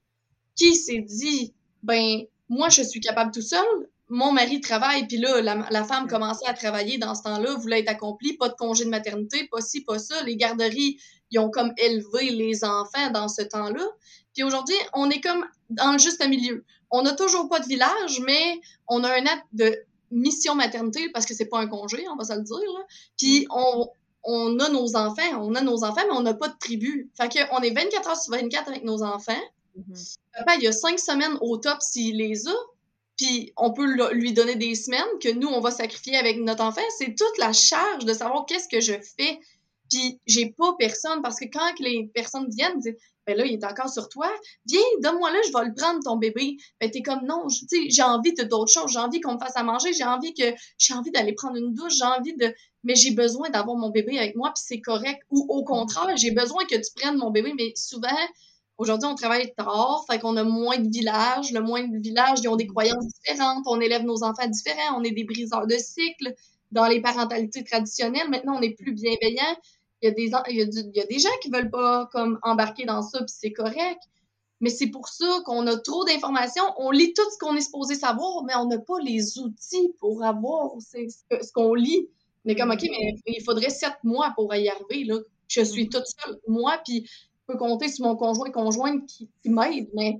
qui s'est dit, ben, moi, je suis capable tout seul. Mon mari travaille, puis là, la, la femme commençait à travailler dans ce temps-là, voulait être accomplie, pas de congé de maternité, pas ci, pas ça. Les garderies, ils ont comme élevé les enfants dans ce temps-là. Puis aujourd'hui, on est comme dans le juste milieu. On n'a toujours pas de village, mais on a un acte de mission maternité, parce que c'est pas un congé, on va se le dire, là. Puis on, on a nos enfants, on a nos enfants, mais on n'a pas de tribu. Fait qu'on est vingt-quatre heures sur vingt-quatre avec nos enfants. Mm-hmm. Papa, il y a cinq semaines au top s'il les a, puis on peut lui donner des semaines que nous, on va sacrifier avec notre enfant. C'est toute la charge de savoir qu'est-ce que je fais. Puis j'ai pas personne, parce que quand les personnes viennent, disent, ben là, il est encore sur toi, viens, donne-moi là, je vais le prendre, ton bébé. Ben t'es comme, non, tu sais, j'ai envie de d'autres choses, j'ai envie qu'on me fasse à manger, j'ai envie que, j'ai envie d'aller prendre une douche, j'ai envie de, mais j'ai besoin d'avoir mon bébé avec moi, puis c'est correct. Ou au contraire, j'ai besoin que tu prennes mon bébé, mais souvent, aujourd'hui, on travaille tard, fait qu'on a moins de villages. Le moins de villages, ils ont des croyances différentes. On élève nos enfants différents. On est des briseurs de cycles dans les parentalités traditionnelles. Maintenant, on est plus bienveillant. Il y a des, il y a du, il y a des gens qui veulent pas comme embarquer dans ça, puis c'est correct. Mais c'est pour ça qu'on a trop d'informations. On lit tout ce qu'on est supposé savoir, mais on n'a pas les outils pour avoir ce qu'on lit. On est comme, OK, mais il faudrait sept mois pour y arriver. Là. Je suis toute seule, moi, puis je peux compter sur mon conjoint conjointe qui, qui m'aide, mais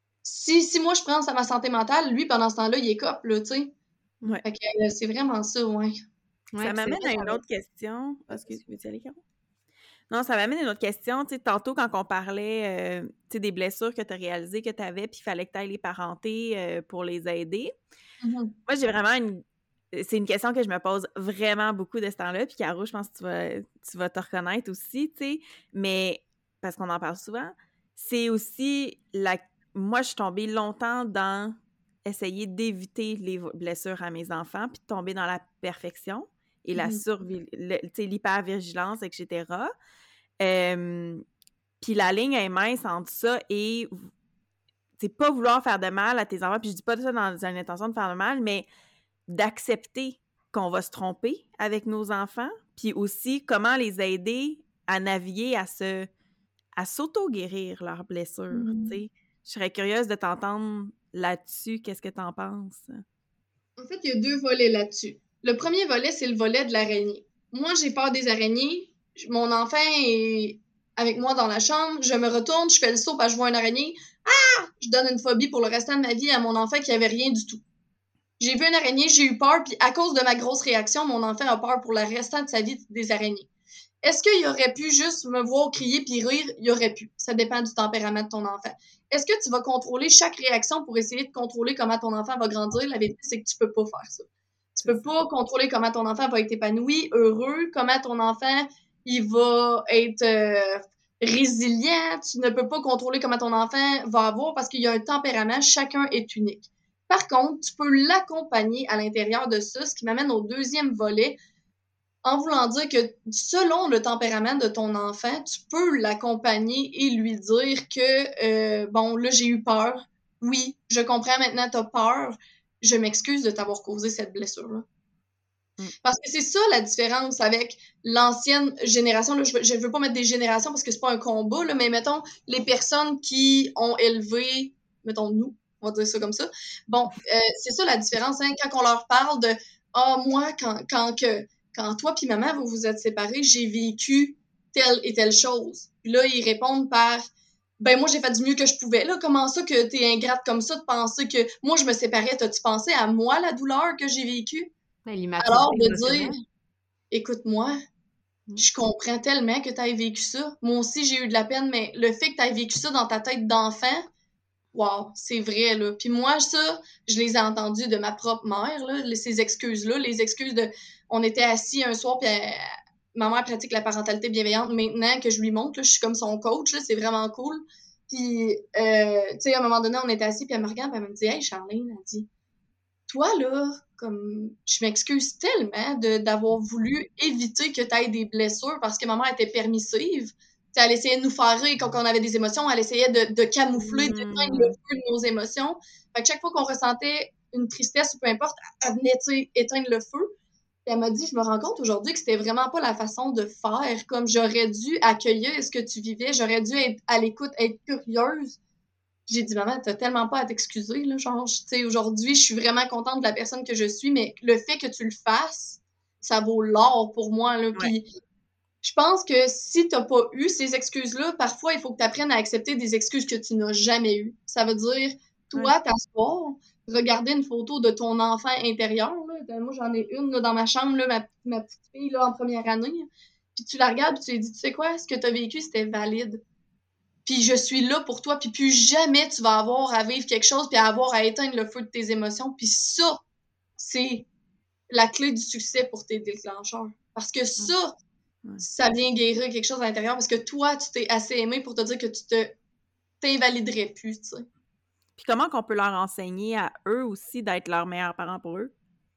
si, si moi je pense à ma santé mentale, lui, pendant ce temps-là, il écope, là, tu sais. Ouais. Fait que euh, c'est vraiment ça, ouais. Ouais, Ça puis m'amène c'est à vrai, une ça- autre question. Ah, excuse, veux-tu y aller, Caro? Non, ça m'amène à une autre question. Tu sais, tantôt, quand on parlait euh, tu sais, des blessures que tu as réalisées, que tu avais, puis il fallait que tu ailles les parenter euh, pour les aider. Mhm. Moi, j'ai vraiment une... C'est une question que je me pose vraiment beaucoup de ce temps-là. Puis Caro, je pense que tu vas, tu vas te reconnaître aussi, tu sais. Mais, parce qu'on en parle souvent, c'est aussi la... Moi, je suis tombée longtemps dans essayer d'éviter les blessures à mes enfants, puis de tomber dans la perfection et la Mhm. survie, le- tu sais, l'hypervigilance, et cetera. Euh, Puis la ligne est mince entre ça et c'est pas vouloir faire de mal à tes enfants, puis je dis pas ça dans une intention de faire de mal, mais d'accepter qu'on va se tromper avec nos enfants, puis aussi comment les aider à naviguer, à se à s'auto-guérir leurs blessures, Mhm. tu sais. Je serais curieuse de t'entendre là-dessus. Qu'est-ce que t'en penses? En fait, il y a deux volets là-dessus. Le premier volet, c'est le volet de l'araignée. Moi, j'ai peur des araignées. Mon enfant est avec moi dans la chambre. Je me retourne, je fais le saut parce que je vois une araignée. Ah! Je donne une phobie pour le restant de ma vie à mon enfant qui avait rien du tout. J'ai vu une araignée, j'ai eu peur, puis à cause de ma grosse réaction, mon enfant a peur pour le restant de sa vie des araignées. Est-ce qu'il aurait pu juste me voir crier puis rire? Il aurait pu. Ça dépend du tempérament de ton enfant. Est-ce que tu vas contrôler chaque réaction pour essayer de contrôler comment ton enfant va grandir? La vérité, c'est que tu peux pas faire ça. Tu peux pas contrôler comment ton enfant va être épanoui, heureux, comment ton enfant il va être euh, résilient. Tu ne peux pas contrôler comment ton enfant va avoir parce qu'il y a un tempérament, chacun est unique. Par contre, tu peux l'accompagner à l'intérieur de ça, ce qui m'amène au deuxième volet, en voulant dire que selon le tempérament de ton enfant, tu peux l'accompagner et lui dire que, euh, bon, là, j'ai eu peur. Oui, je comprends maintenant, t'as peur. Je m'excuse de t'avoir causé cette blessure-là. Mm. Parce que c'est ça la différence avec l'ancienne génération. Là, je ne veux, veux pas mettre des générations parce que c'est pas un combat, là, mais mettons, les personnes qui ont élevé, mettons, nous, on va dire ça comme ça. Bon, euh, c'est ça la différence, hein, quand on leur parle de « Ah, oh, moi, quand, quand, que, quand toi puis maman, vous vous êtes séparés, j'ai vécu telle et telle chose. » Puis là, ils répondent par « Ben, moi, j'ai fait du mieux que je pouvais. Là, comment ça que t'es ingrate comme ça de penser que moi, je me séparais? T'as-tu pensé à moi, la douleur que j'ai vécue? » Alors, de dire « Écoute-moi, mm. je comprends tellement que tu aies vécu ça. Moi aussi, j'ai eu de la peine, mais le fait que tu aies vécu ça dans ta tête d'enfant, wow, c'est vrai, là. » Puis moi, ça, je les ai entendus de ma propre mère, là, ces excuses-là, les excuses de... On était assis un soir, puis elle... ma mère pratique la parentalité bienveillante. Maintenant que je lui montre, là, je suis comme son coach, là, c'est vraiment cool. Puis, euh, tu sais, à un moment donné, on était assis, puis elle me regarde, puis elle me dit « Hey, Charline, elle dit... Toi, là, comme, je m'excuse tellement de, d'avoir voulu éviter que tu aies des blessures parce que maman était permissive. T'sais, elle essayait de nous faire rire quand on avait des émotions, elle essayait de, de camoufler, mmh. d'éteindre le feu de nos émotions. Fait que chaque fois qu'on ressentait une tristesse ou peu importe, elle venait éteindre le feu. Puis elle m'a dit, je me rends compte aujourd'hui que c'était vraiment pas la façon de faire, comme j'aurais dû accueillir ce que tu vivais, j'aurais dû être à l'écoute, être curieuse. J'ai dit, maman, t'as tellement pas à t'excuser, là, genre, tu sais, aujourd'hui, je suis vraiment contente de la personne que je suis, mais le fait que tu le fasses, ça vaut l'or pour moi, là, puis ouais. Je pense que si t'as pas eu ces excuses-là, parfois, il faut que tu apprennes à accepter des excuses que tu n'as jamais eues. Ça veut dire, toi, ouais. t'asseoir, regarder une photo de ton enfant intérieur, là, moi, j'en ai une, là, dans ma chambre, là, ma, ma petite fille, là, en première année, puis tu la regardes, puis tu lui dis, tu sais quoi, ce que t'as vécu, c'était valide. Puis je suis là pour toi, puis plus jamais tu vas avoir à vivre quelque chose puis à avoir à éteindre le feu de tes émotions. Puis ça, c'est la clé du succès pour tes déclencheurs. Parce que ça, mmh. ça vient guérir quelque chose à l'intérieur parce que toi, tu t'es assez aimé pour te dire que tu te t'invaliderais plus, tu sais. Puis comment qu'on peut leur enseigner à eux aussi d'être leurs meilleurs parents pour eux?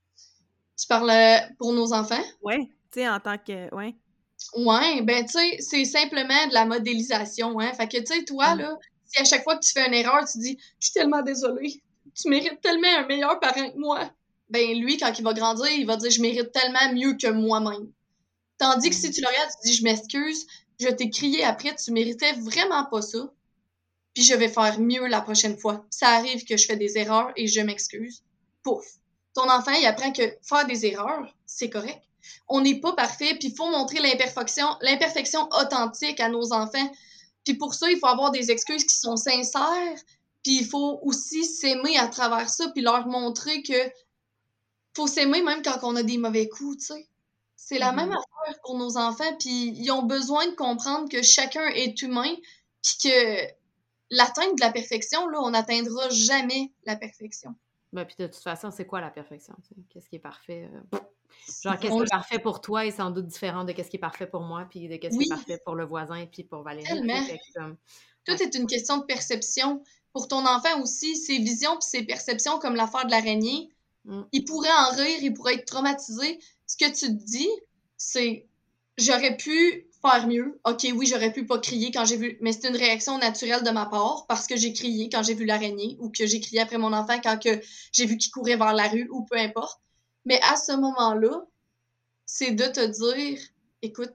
Tu parles pour nos enfants? Oui, tu sais, en tant que... Ouais. Ouais, ben, tu sais, c'est simplement de la modélisation, hein. Fait que, tu sais, toi, mmh. là, si à chaque fois que tu fais une erreur, tu dis « Je suis tellement désolée, tu mérites tellement un meilleur parent que moi. » Ben, lui, quand il va grandir, il va dire « Je mérite tellement mieux que moi-même. » Tandis que mmh. si tu le regardes, tu dis « Je m'excuse, je t'ai crié après, tu méritais vraiment pas ça. Puis je vais faire mieux la prochaine fois. Ça arrive que je fais des erreurs et je m'excuse. » Pouf. Ton enfant, il apprend que faire des erreurs, c'est correct. On n'est pas parfait, puis il faut montrer l'imperfection, l'imperfection authentique à nos enfants. Puis pour ça, il faut avoir des excuses qui sont sincères, puis il faut aussi s'aimer à travers ça, puis leur montrer que faut s'aimer même quand on a des mauvais coups, tu sais. C'est la mmh. même affaire pour nos enfants, puis ils ont besoin de comprendre que chacun est humain, puis que l'atteinte de la perfection, là, on n'atteindra jamais la perfection. Ben, puis de toute façon, c'est quoi la perfection? T'sais? Qu'est-ce qui est parfait? Euh... Genre, qu'est-ce qui est parfait pour toi est sans doute différent de qu'est-ce qui est parfait pour moi, puis de qu'est-ce oui. qui est parfait pour le voisin, puis pour Valérie. Tellement. Fait que, um, Tout ouais. est une question de perception. Pour ton enfant aussi, ses visions puis ses perceptions, comme l'affaire de l'araignée, mm. il pourrait en rire, il pourrait être traumatisé. Ce que tu te dis, c'est « J'aurais pu faire mieux. OK, oui, j'aurais pu pas crier quand j'ai vu... Mais c'est une réaction naturelle de ma part parce que j'ai crié quand j'ai vu l'araignée ou que j'ai crié après mon enfant quand que j'ai vu qu'il courait vers la rue ou peu importe. Mais à ce moment-là, c'est de te dire, écoute,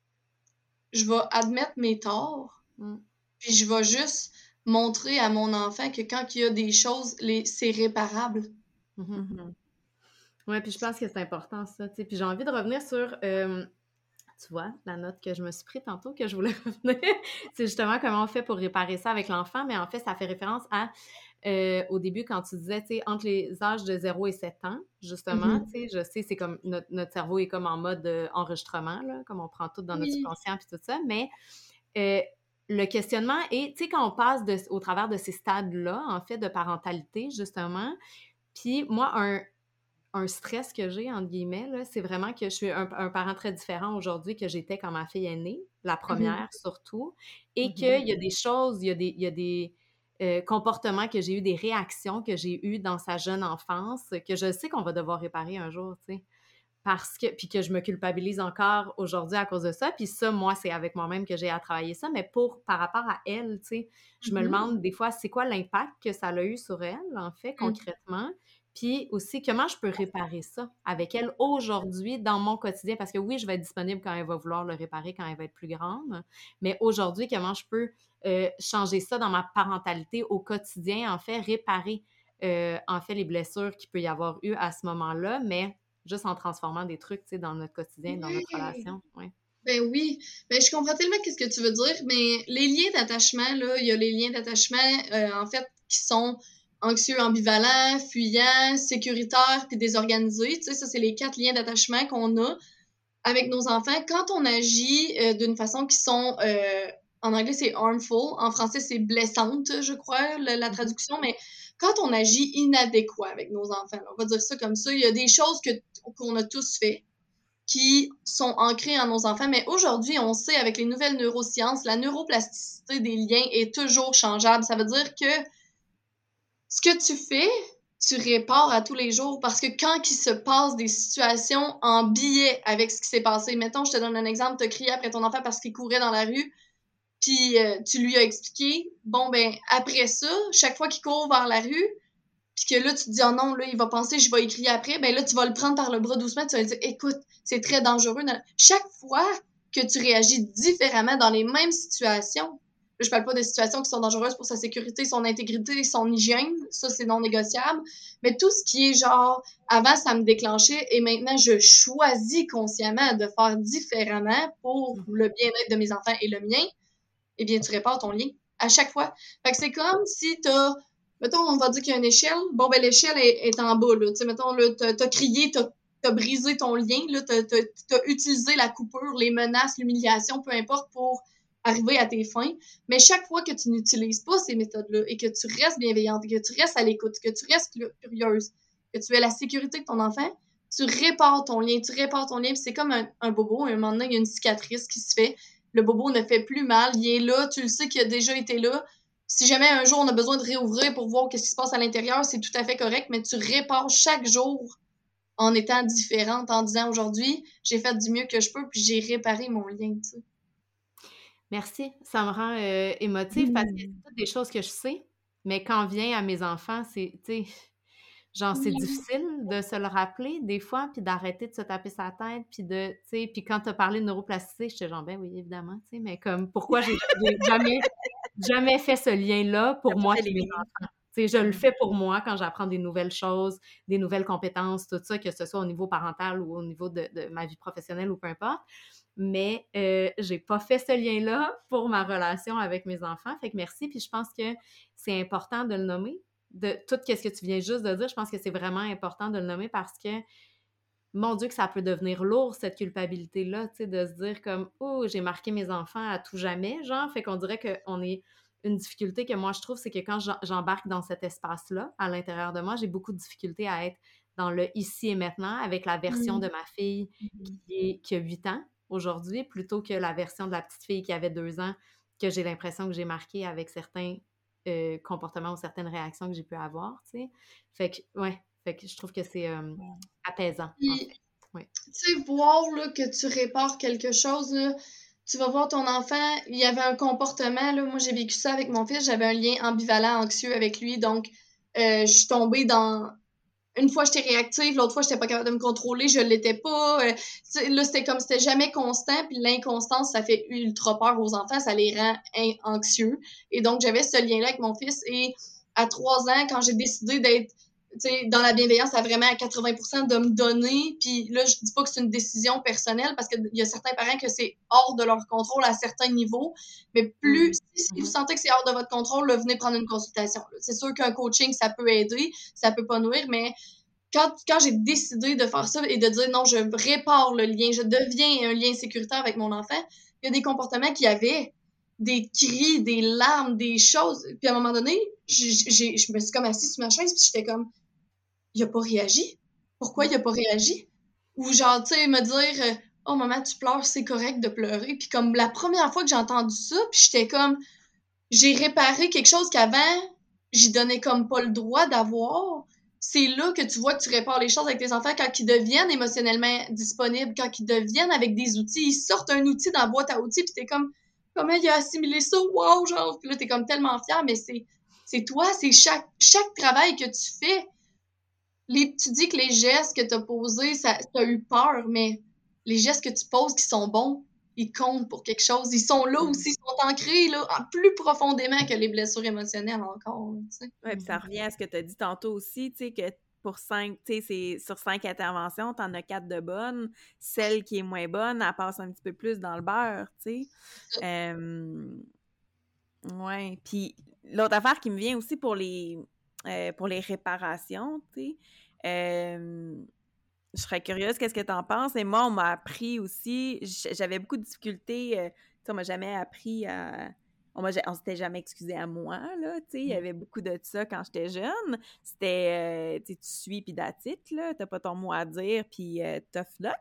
je vais admettre mes torts, Mm. puis je vais juste montrer à mon enfant que quand il y a des choses, les... c'est réparable. Mhm. Mhm. Oui, puis je pense que c'est important, ça, tu sais. Puis j'ai envie de revenir sur, euh, tu vois, la note que je me suis pris tantôt, que je voulais revenir. C'est justement comment on fait pour réparer ça avec l'enfant, mais en fait, ça fait référence à, euh, au début, quand tu disais, tu sais, entre les âges de zéro et sept ans, justement, Mhm. tu sais, je sais, c'est comme, notre, notre cerveau est comme en mode euh, enregistrement, là, comme on prend tout dans notre Oui. subconscient, puis tout ça, mais euh, le questionnement est, tu sais, quand on passe de, au travers de ces stades-là, en fait, de parentalité, justement, puis moi, un, un stress que j'ai, entre guillemets, là, c'est vraiment que je suis un, un parent très différent aujourd'hui que j'étais quand ma fille est née, la première Mhm. surtout, et Mhm. qu'il y a des choses, il y a des, il y a des euh, comportements que j'ai eu, des réactions que j'ai eues dans sa jeune enfance, que je sais qu'on va devoir réparer un jour, tu sais. Parce que, puis que je me culpabilise encore aujourd'hui à cause de ça. Puis ça, moi, c'est avec moi-même que j'ai à travailler ça. Mais pour, par rapport à elle, tu sais, je me Mhm. demande des fois, c'est quoi l'impact que ça a eu sur elle, en fait, Mhm. concrètement. Puis aussi, comment je peux réparer ça avec elle aujourd'hui dans mon quotidien? Parce que oui, je vais être disponible quand elle va vouloir le réparer, quand elle va être plus grande. Mais aujourd'hui, comment je peux euh, changer ça dans ma parentalité au quotidien, en fait, réparer, euh, en fait, les blessures qu'il peut y avoir eu à ce moment-là, mais juste en transformant des trucs, tu sais, dans notre quotidien, dans notre Oui. relation. Ouais. Ben oui, ben je comprends tellement qu'est-ce que tu veux dire, mais les liens d'attachement, là, il y a les liens d'attachement, euh, en fait, qui sont anxieux, ambivalents, fuyants, sécuritaires, puis désorganisés. Tu sais, ça, c'est les quatre liens d'attachement qu'on a avec nos enfants. Quand on agit euh, d'une façon qui sont, euh, en anglais, c'est harmful, en français, c'est blessante, je crois, la, la traduction, mais quand on agit inadéquat avec nos enfants, là, on va dire ça comme ça, il y a des choses que qu'on a tous fait qui sont ancrés en nos enfants. Mais aujourd'hui, on sait, avec les nouvelles neurosciences, la neuroplasticité des liens est toujours changeable. Ça veut dire que ce que tu fais, tu répares à tous les jours parce que quand il se passe des situations en biais avec ce qui s'est passé, mettons, je te donne un exemple, tu as crié après ton enfant parce qu'il courait dans la rue, puis euh, tu lui as expliqué, bon, ben après ça, chaque fois qu'il court vers la rue, puis que là, tu te dis, oh non, là, il va penser, je vais écrire après, ben là, tu vas le prendre par le bras doucement, tu vas lui dire, écoute, c'est très dangereux. Chaque fois que tu réagis différemment dans les mêmes situations, là, je parle pas de situations qui sont dangereuses pour sa sécurité, son intégrité, son hygiène, ça, c'est non négociable, mais tout ce qui est genre, avant, ça me déclenchait, et maintenant, je choisis consciemment de faire différemment pour le bien-être de mes enfants et le mien, eh bien, tu répares ton lien à chaque fois. Fait que c'est comme si t'as, mettons, on va dire qu'il y a une échelle. Bon, ben, l'échelle est, est en bas, là. Tu sais, mettons, là, t'as, t'as crié, t'as, t'as brisé ton lien, là, t'as, t'as, t'as utilisé la coupure, les menaces, l'humiliation, peu importe, pour arriver à tes fins. Mais chaque fois que tu n'utilises pas ces méthodes-là et que tu restes bienveillante, et que tu restes à l'écoute, que tu restes curieuse, que tu es la sécurité de ton enfant, tu répares ton lien, tu répares ton lien, puis c'est comme un, un bobo. À un moment donné, il y a une cicatrice qui se fait. Le bobo ne fait plus mal, il est là, tu le sais qu'il a déjà été là. Si jamais un jour on a besoin de réouvrir pour voir qu'est-ce qui se passe à l'intérieur, c'est tout à fait correct, mais tu répares chaque jour en étant différente, en disant aujourd'hui, j'ai fait du mieux que je peux, puis j'ai réparé mon lien, tu sais. Merci, ça me rend euh, émotive parce que c'est toutes des choses que je sais, mais quand vient à mes enfants, c'est, tu sais, genre, c'est difficile de se le rappeler des fois, puis d'arrêter de se taper sa tête, puis de, tu sais, puis quand t'as parlé de neuroplasticité, j'étais genre, ben oui, évidemment, tu sais, mais comme, pourquoi j'ai j'ai jamais, jamais fait ce lien-là pour T'as pas moi fait puis les mes liens. enfants? Tu sais, je le Mhm. fais pour moi quand j'apprends des nouvelles choses, des nouvelles compétences, tout ça, que ce soit au niveau parental ou au niveau de, de ma vie professionnelle ou peu importe. Mais euh, j'ai pas fait ce lien-là pour ma relation avec mes enfants. Fait que merci. Puis je pense que c'est important de le nommer. De tout ce que tu viens juste de dire, je pense que c'est vraiment important de le nommer parce que, mon Dieu, que ça peut devenir lourd, cette culpabilité-là, tu sais, de se dire comme, oh, j'ai marqué mes enfants à tout jamais, genre. Fait qu'on dirait qu'on est une difficulté que moi, je trouve, c'est que quand j'embarque dans cet espace-là, à l'intérieur de moi, j'ai beaucoup de difficulté à être dans le ici et maintenant avec la version de ma fille qui, est, qui a huit ans aujourd'hui, plutôt que la version de la petite fille qui avait deux ans, que j'ai l'impression que j'ai marqué avec certains euh, comportements ou certaines réactions que j'ai pu avoir, tu sais. Fait que, ouais, fait que je trouve que c'est euh, apaisant, en Puis, fait. Oui. tu sais, voir là, que tu répares quelque chose, là, tu vas voir ton enfant, il y avait un comportement, là, moi j'ai vécu ça avec mon fils, j'avais un lien ambivalent, anxieux avec lui, donc euh, je suis tombée dans... Une fois, j'étais réactive, l'autre fois, j'étais pas capable de me contrôler, je l'étais pas. Euh, là, c'était comme, c'était jamais constant, puis l'inconstance, ça fait ultra peur aux enfants, ça les rend in- anxieux. Et donc, j'avais ce lien-là avec mon fils, et à trois ans, quand j'ai décidé d'être, tu sais, dans la bienveillance, à vraiment à quatre-vingts pour cent de me donner, puis là, je dis pas que c'est une décision personnelle, parce qu'il y a certains parents que c'est hors de leur contrôle à certains niveaux, mais plus, Mm. si, si vous Mhm. sentez que c'est hors de votre contrôle, là, venez prendre une consultation. Là. C'est sûr qu'un coaching, ça peut aider, ça peut pas nuire, mais quand, quand j'ai décidé de faire ça et de dire non, je répare le lien, je deviens un lien sécuritaire avec mon enfant, il y a des comportements qui avaient des cris, des larmes, des choses. Puis à un moment donné, j'ai, j'ai, je me suis comme assise sur ma chaise, puis j'étais comme, il a pas réagi. Pourquoi il a pas réagi? Ou genre, tu sais, me dire, euh, oh maman, tu pleures, c'est correct de pleurer. Puis comme la première fois que j'ai entendu ça, puis j'étais comme, j'ai réparé quelque chose qu'avant, j'y donnais comme pas le droit d'avoir. C'est là que tu vois que tu répares les choses avec tes enfants quand ils deviennent émotionnellement disponibles, quand ils deviennent avec des outils. Ils sortent un outil dans la boîte à outils, puis t'es comme, comment il a assimilé ça? Wow, genre, puis là, t'es comme tellement fier, mais c'est, c'est toi, c'est chaque, chaque travail que tu fais. Les, tu dis que les gestes que t'as posés, ça, t'as eu peur, mais les gestes que tu poses qui sont bons, ils comptent pour quelque chose. Ils sont là aussi, ils sont ancrés là, plus profondément que les blessures émotionnelles encore. Tu sais. Ouais, puis ça revient à ce que tu as dit tantôt aussi, tu sais, que pour cinq, tu sais, c'est sur cinq interventions, t'en as quatre de bonnes. Celle qui est moins bonne, elle passe un petit peu plus dans le beurre, tu sais. Euh, ouais. Puis l'autre affaire qui me vient aussi pour les, euh, pour les réparations, tu sais. Euh, je serais curieuse, qu'est-ce que tu en penses? Et moi, on m'a appris aussi, j'avais beaucoup de difficultés, euh, tu sais, on m'a jamais appris à... On, m'a, on s'était jamais excusé à moi, là, tu sais, il y avait beaucoup de ça quand j'étais jeune. C'était, euh, tu sais, tu suis, puis that's it, là, t'as pas ton mot à dire, puis euh, tough luck.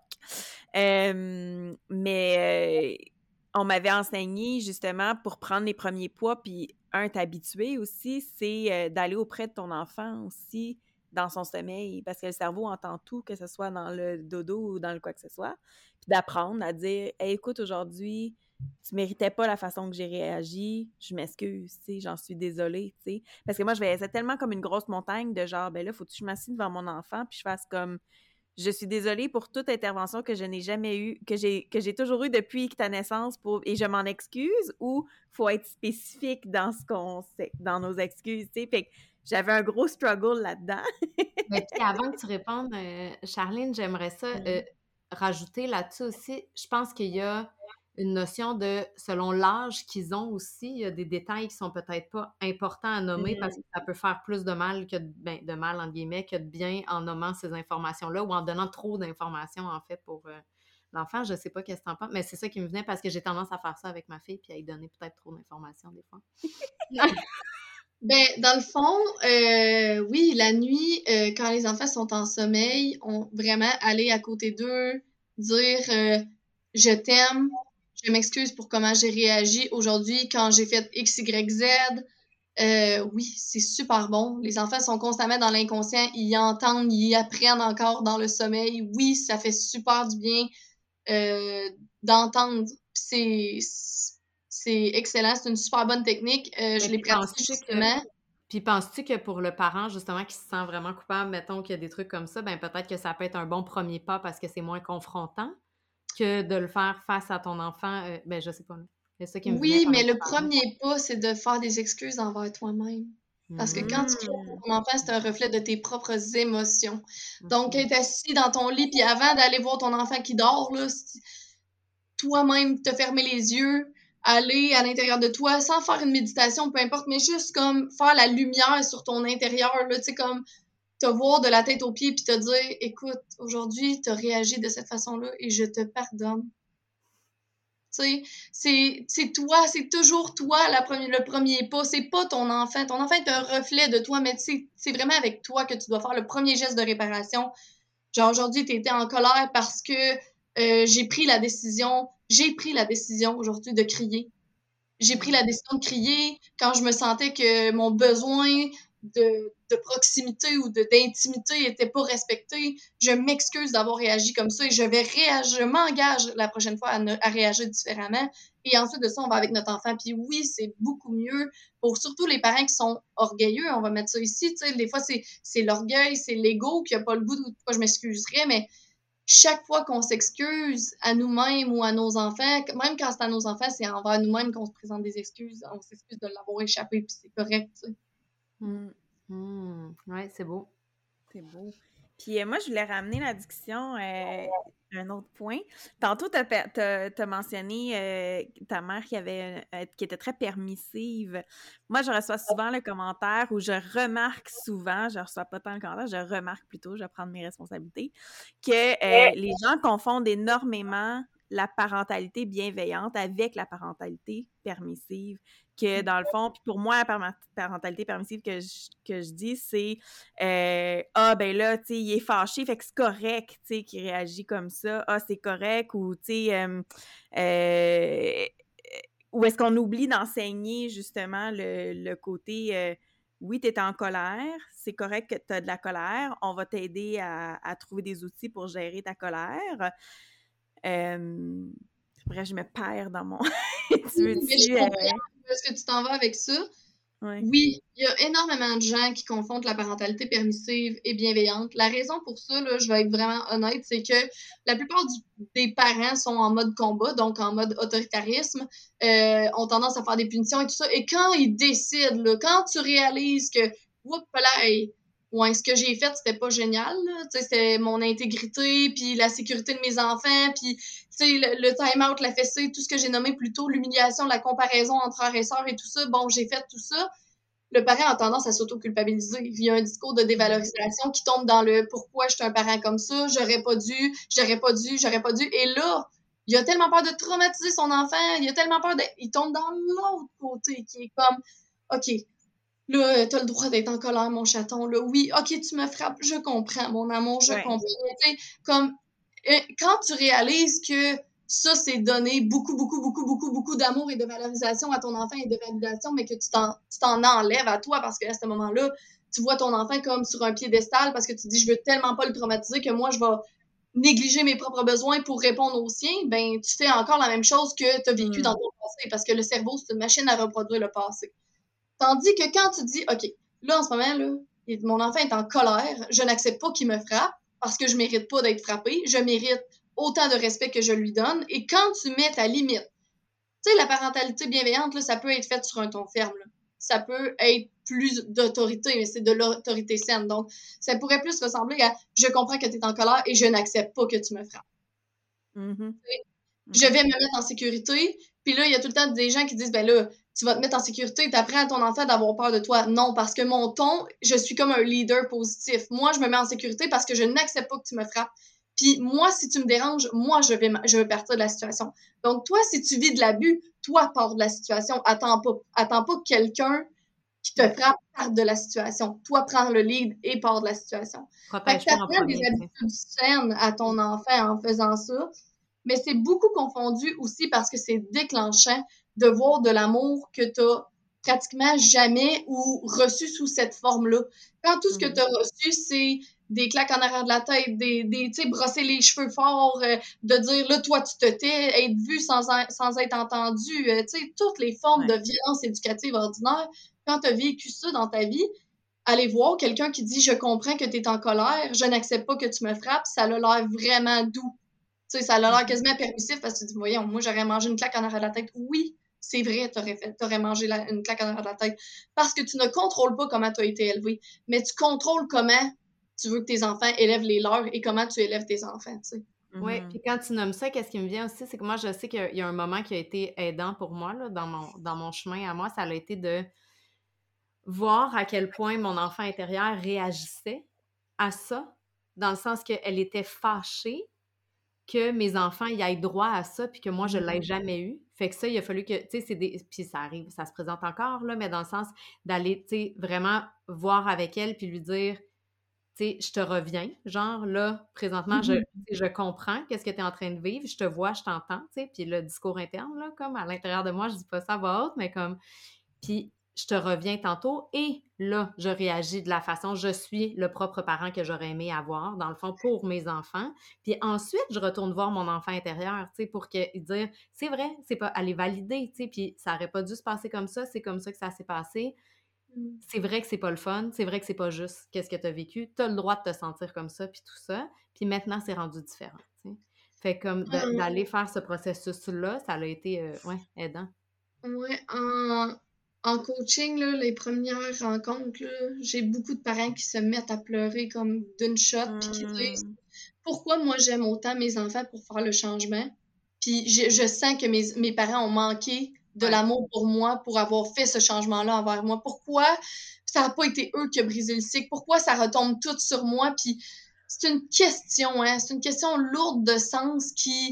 Euh, mais euh, on m'avait enseigné, justement, pour prendre les premiers poids, puis un, t'habituer aussi, c'est euh, d'aller auprès de ton enfant aussi, dans son sommeil, parce que le cerveau entend tout, que ce soit dans le dodo ou dans le quoi que ce soit, puis d'apprendre à dire hey, « écoute, aujourd'hui, tu méritais pas la façon que j'ai réagi, je m'excuse, tu sais, j'en suis désolée, tu sais. » Parce que moi, je voyais ça tellement comme une grosse montagne de genre, ben là, faut que je m'assieds devant mon enfant, puis je fasse comme « je suis désolée pour toute intervention que je n'ai jamais eue, que j'ai que j'ai toujours eue depuis ta naissance, pour, et je m'en excuse » ou « faut être spécifique dans ce qu'on sait, dans nos excuses, tu sais. » Fait que j'avais un gros struggle là-dedans. Mais puis avant que tu répondes, euh, Charline, j'aimerais ça euh, Mm. rajouter là-dessus aussi. Je pense qu'il y a une notion de, selon l'âge qu'ils ont aussi, il y a des détails qui sont peut-être pas importants à nommer Mm. parce que ça peut faire plus de mal que de, ben, de mal, entre guillemets, que de bien en nommant ces informations-là ou en donnant trop d'informations, en fait, pour euh, l'enfant. Je sais pas qu'est-ce que tu en penses, mais c'est ça qui me venait parce que j'ai tendance à faire ça avec ma fille puis à lui donner peut-être trop d'informations des fois. Ben, dans le fond, euh, oui, la nuit, euh, quand les enfants sont en sommeil, on vraiment aller à côté d'eux, dire euh, je t'aime, je m'excuse pour comment j'ai réagi aujourd'hui quand j'ai fait X, Y, Z. Euh, oui, c'est super bon. Les enfants sont constamment dans l'inconscient, ils entendent, ils apprennent encore dans le sommeil. Oui, ça fait super du bien euh, d'entendre. C'est c'est excellent, c'est une super bonne technique. Euh, je Mais l'ai puis pratiquée penses-tu que justement. Puis penses-tu que pour le parent, justement, qui se sent vraiment coupable, mettons qu'il y a des trucs comme ça, ben peut-être que ça peut être un bon premier pas parce que c'est moins confrontant que de le faire face à ton enfant? Euh, ben, je sais pas. C'est ça qui me venait Oui, pendant mais que tu le parlais. premier pas, c'est de faire des excuses envers toi-même. Parce que quand tu cries Hmm, pour ton enfant, c'est un reflet de tes propres émotions. Donc, ok. être assis dans ton lit, puis avant d'aller voir ton enfant qui dort, là, si- toi-même te fermer les yeux, aller à l'intérieur de toi, sans faire une méditation, peu importe, mais juste comme faire la lumière sur ton intérieur, là, tu sais, comme te voir de la tête aux pieds, puis te dire, écoute, aujourd'hui, tu as réagi de cette façon-là et je te pardonne. Tu sais, c'est, c'est toi, c'est toujours toi la premier, le premier pas. C'est pas ton enfant. Ton enfant est un reflet de toi, mais c'est, c'est vraiment avec toi que tu dois faire le premier geste de réparation. Genre, aujourd'hui, tu étais en colère parce que euh, j'ai pris la décision, j'ai pris la décision aujourd'hui de crier. J'ai pris la décision de crier quand je me sentais que mon besoin de de proximité ou de, d'intimité n'était pas respecté. Je m'excuse d'avoir réagi comme ça et je vais réagir, je m'engage la prochaine fois à, ne, à réagir différemment. Et ensuite de ça, on va avec notre enfant. Puis oui, c'est beaucoup mieux pour surtout les parents qui sont orgueilleux. On va mettre ça ici. Tu sais, des fois, c'est, c'est l'orgueil, c'est l'ego qui n'a pas le goût de pourquoi je m'excuserais, mais chaque fois qu'on s'excuse à nous-mêmes ou à nos enfants, même quand c'est à nos enfants, c'est envers nous-mêmes qu'on se présente des excuses. On s'excuse de l'avoir échappé, puis c'est correct, tu sais. Mm. Mm. Ouais, c'est beau. C'est beau. Puis euh, moi, je voulais ramener la discussion euh, à un autre point. Tantôt, tu as mentionné euh, ta mère qui, avait, euh, qui était très permissive. Moi, je reçois souvent le commentaire où je remarque souvent, je reçois pas tant le commentaire, je remarque plutôt, je vais prendre mes responsabilités, que euh, les gens confondent énormément la parentalité bienveillante avec la parentalité permissive. Que dans le fond, puis pour moi, la parentalité permissive que je, que je dis, c'est euh, ah, ben là, tu sais, il est fâché, fait que c'est correct, tu sais, qu'il réagit comme ça. Ah, c'est correct, ou tu sais, euh, euh, ou est-ce qu'on oublie d'enseigner justement le, le côté euh, oui, t'es en colère, c'est correct que t'as de la colère, on va t'aider à, à trouver des outils pour gérer ta colère. Euh, Bref, je me perds dans mon. Tu veux mais je comprends euh... est-ce que tu t'en vas avec ça. Ouais. Oui, il y a énormément de gens qui confondent la parentalité permissive et bienveillante. La raison pour ça, là, je vais être vraiment honnête, c'est que la plupart du, des parents sont en mode combat, donc en mode autoritarisme, euh, ont tendance à faire des punitions et tout ça. Et quand ils décident, là, quand tu réalises que, oups là, ouais, ce que j'ai fait, c'était pas génial, là. Tu sais, c'était mon intégrité, puis la sécurité de mes enfants, puis tu sais, le, le time-out, la fessée, tout ce que j'ai nommé plus tôt, l'humiliation, la comparaison entre frères et sœurs et tout ça, bon, j'ai fait tout ça. Le parent a tendance à s'auto-culpabiliser. Il y a un discours de dévalorisation qui tombe dans le « pourquoi je suis un parent comme ça? J'aurais pas dû, j'aurais pas dû, j'aurais pas dû ». Et là, il a tellement peur de traumatiser son enfant, il a tellement peur de... Il tombe dans l'autre côté qui est comme « OK, là, t'as le droit d'être en colère, mon chaton. Là, oui, OK, tu me frappes, je comprends, mon amour, je ouais. comprends. » Tu sais, comme, quand tu réalises que ça, c'est donner beaucoup, beaucoup, beaucoup, beaucoup, beaucoup d'amour et de valorisation à ton enfant et de validation, mais que tu t'en, tu t'en enlèves à toi parce qu'à ce moment-là, tu vois ton enfant comme sur un piédestal parce que tu te dis, je veux tellement pas le traumatiser que moi, je vais négliger mes propres besoins pour répondre aux siens, ben tu fais encore la même chose que tu as vécu mmh. dans ton passé parce que le cerveau, c'est une machine à reproduire le passé. Tandis que quand tu dis, OK, là, en ce moment, là, mon enfant est en colère, je n'accepte pas qu'il me frappe parce que je mérite pas d'être frappée, je mérite autant de respect que je lui donne. Et quand tu mets ta limite, tu sais, la parentalité bienveillante, là, ça peut être fait sur un ton ferme. Là. Ça peut être plus d'autorité, mais c'est de l'autorité saine. Donc, ça pourrait plus ressembler à « je comprends que tu es en colère et je n'accepte pas que tu me frappes. Mm-hmm. » Je vais me mettre en sécurité. Puis là, il y a tout le temps des gens qui disent « ben là, tu vas te mettre en sécurité, tu apprends à ton enfant d'avoir peur de toi. » Non, parce que mon ton, je suis comme un leader positif. Moi, je me mets en sécurité parce que je n'accepte pas que tu me frappes. Puis moi, si tu me déranges, moi, je vais, je vais partir de la situation. Donc, toi, si tu vis de l'abus, toi, pars de la situation. Attends pas, attends pas que quelqu'un qui te frappe parte de la situation. Toi, prends le lead et pars de la situation. Fait que tu apprends des habitudes saines à ton enfant en faisant ça. Mais c'est beaucoup confondu aussi parce que c'est déclenchant de voir de l'amour que tu as pratiquement jamais ou reçu sous cette forme-là. Quand tout ce que tu as reçu, c'est des claques en arrière de la tête, des, des tu sais, brosser les cheveux forts, euh, de dire, là, toi, tu te tais, être vu sans, sans être entendu, euh, tu sais, toutes les formes ouais. de violence éducative ordinaire. Quand tu as vécu ça dans ta vie, aller voir quelqu'un qui dit, je comprends que tu es en colère, je n'accepte pas que tu me frappes, ça a l'air vraiment doux. Tu sais, ça a l'air quasiment permissif parce que tu te dis, voyons, moi, j'aurais mangé une claque en arrière de la tête. Oui, c'est vrai, t'aurais fait, t'aurais mangé la, une claque en arrière de la tête. Parce que tu ne contrôles pas comment tu as été élevé, mais tu contrôles comment tu veux que tes enfants élèvent les leurs et comment tu élèves tes enfants, tu sais. Mm-hmm. Oui, puis quand tu nommes ça, qu'est-ce qui me vient aussi, c'est que moi, je sais qu'il y a un moment qui a été aidant pour moi, là, dans mon, dans mon chemin à moi, ça a été de voir à quel point mon enfant intérieur réagissait à ça, dans le sens qu'elle était fâchée que mes enfants y aient droit à ça, puis que moi, je ne l'ai jamais eu. Fait que ça, il a fallu que, tu sais, c'est des... Puis ça arrive, ça se présente encore, là, mais dans le sens d'aller, tu sais, vraiment voir avec elle, puis lui dire, tu sais, je te reviens, genre, là, présentement, mm-hmm. je, je comprends qu'est-ce que tu es en train de vivre, je te vois, je t'entends, tu sais, puis le discours interne, là, comme à l'intérieur de moi, je dis pas ça à voix haute, mais comme... Puis je te reviens tantôt et là, je réagis de la façon, je suis le propre parent que j'aurais aimé avoir, dans le fond, pour mes enfants. Puis ensuite, je retourne voir mon enfant intérieur, tu sais, pour que, dire, c'est vrai, c'est pas, aller valider, tu sais, puis ça aurait pas dû se passer comme ça, c'est comme ça que ça s'est passé. Mm. C'est vrai que c'est pas le fun, c'est vrai que c'est pas juste qu'est-ce que tu as vécu, tu as le droit de te sentir comme ça, puis tout ça, puis maintenant, c'est rendu différent, tu sais. Fait comme de- d'aller faire ce processus-là, ça a été, euh, ouais, aidant. Ouais, en, en coaching, là, les premières rencontres, là, j'ai beaucoup de parents qui se mettent à pleurer comme d'une shot, puis qui disent Mm. pourquoi moi j'aime autant mes enfants pour faire le changement. Puis je, je sens que mes, mes parents ont manqué de Ouais. l'amour pour moi pour avoir fait ce changement-là envers moi. Pourquoi ça n'a pas été eux qui ont brisé le cycle? Pourquoi ça retombe tout sur moi? Puis c'est une question, hein? C'est une question lourde de sens qui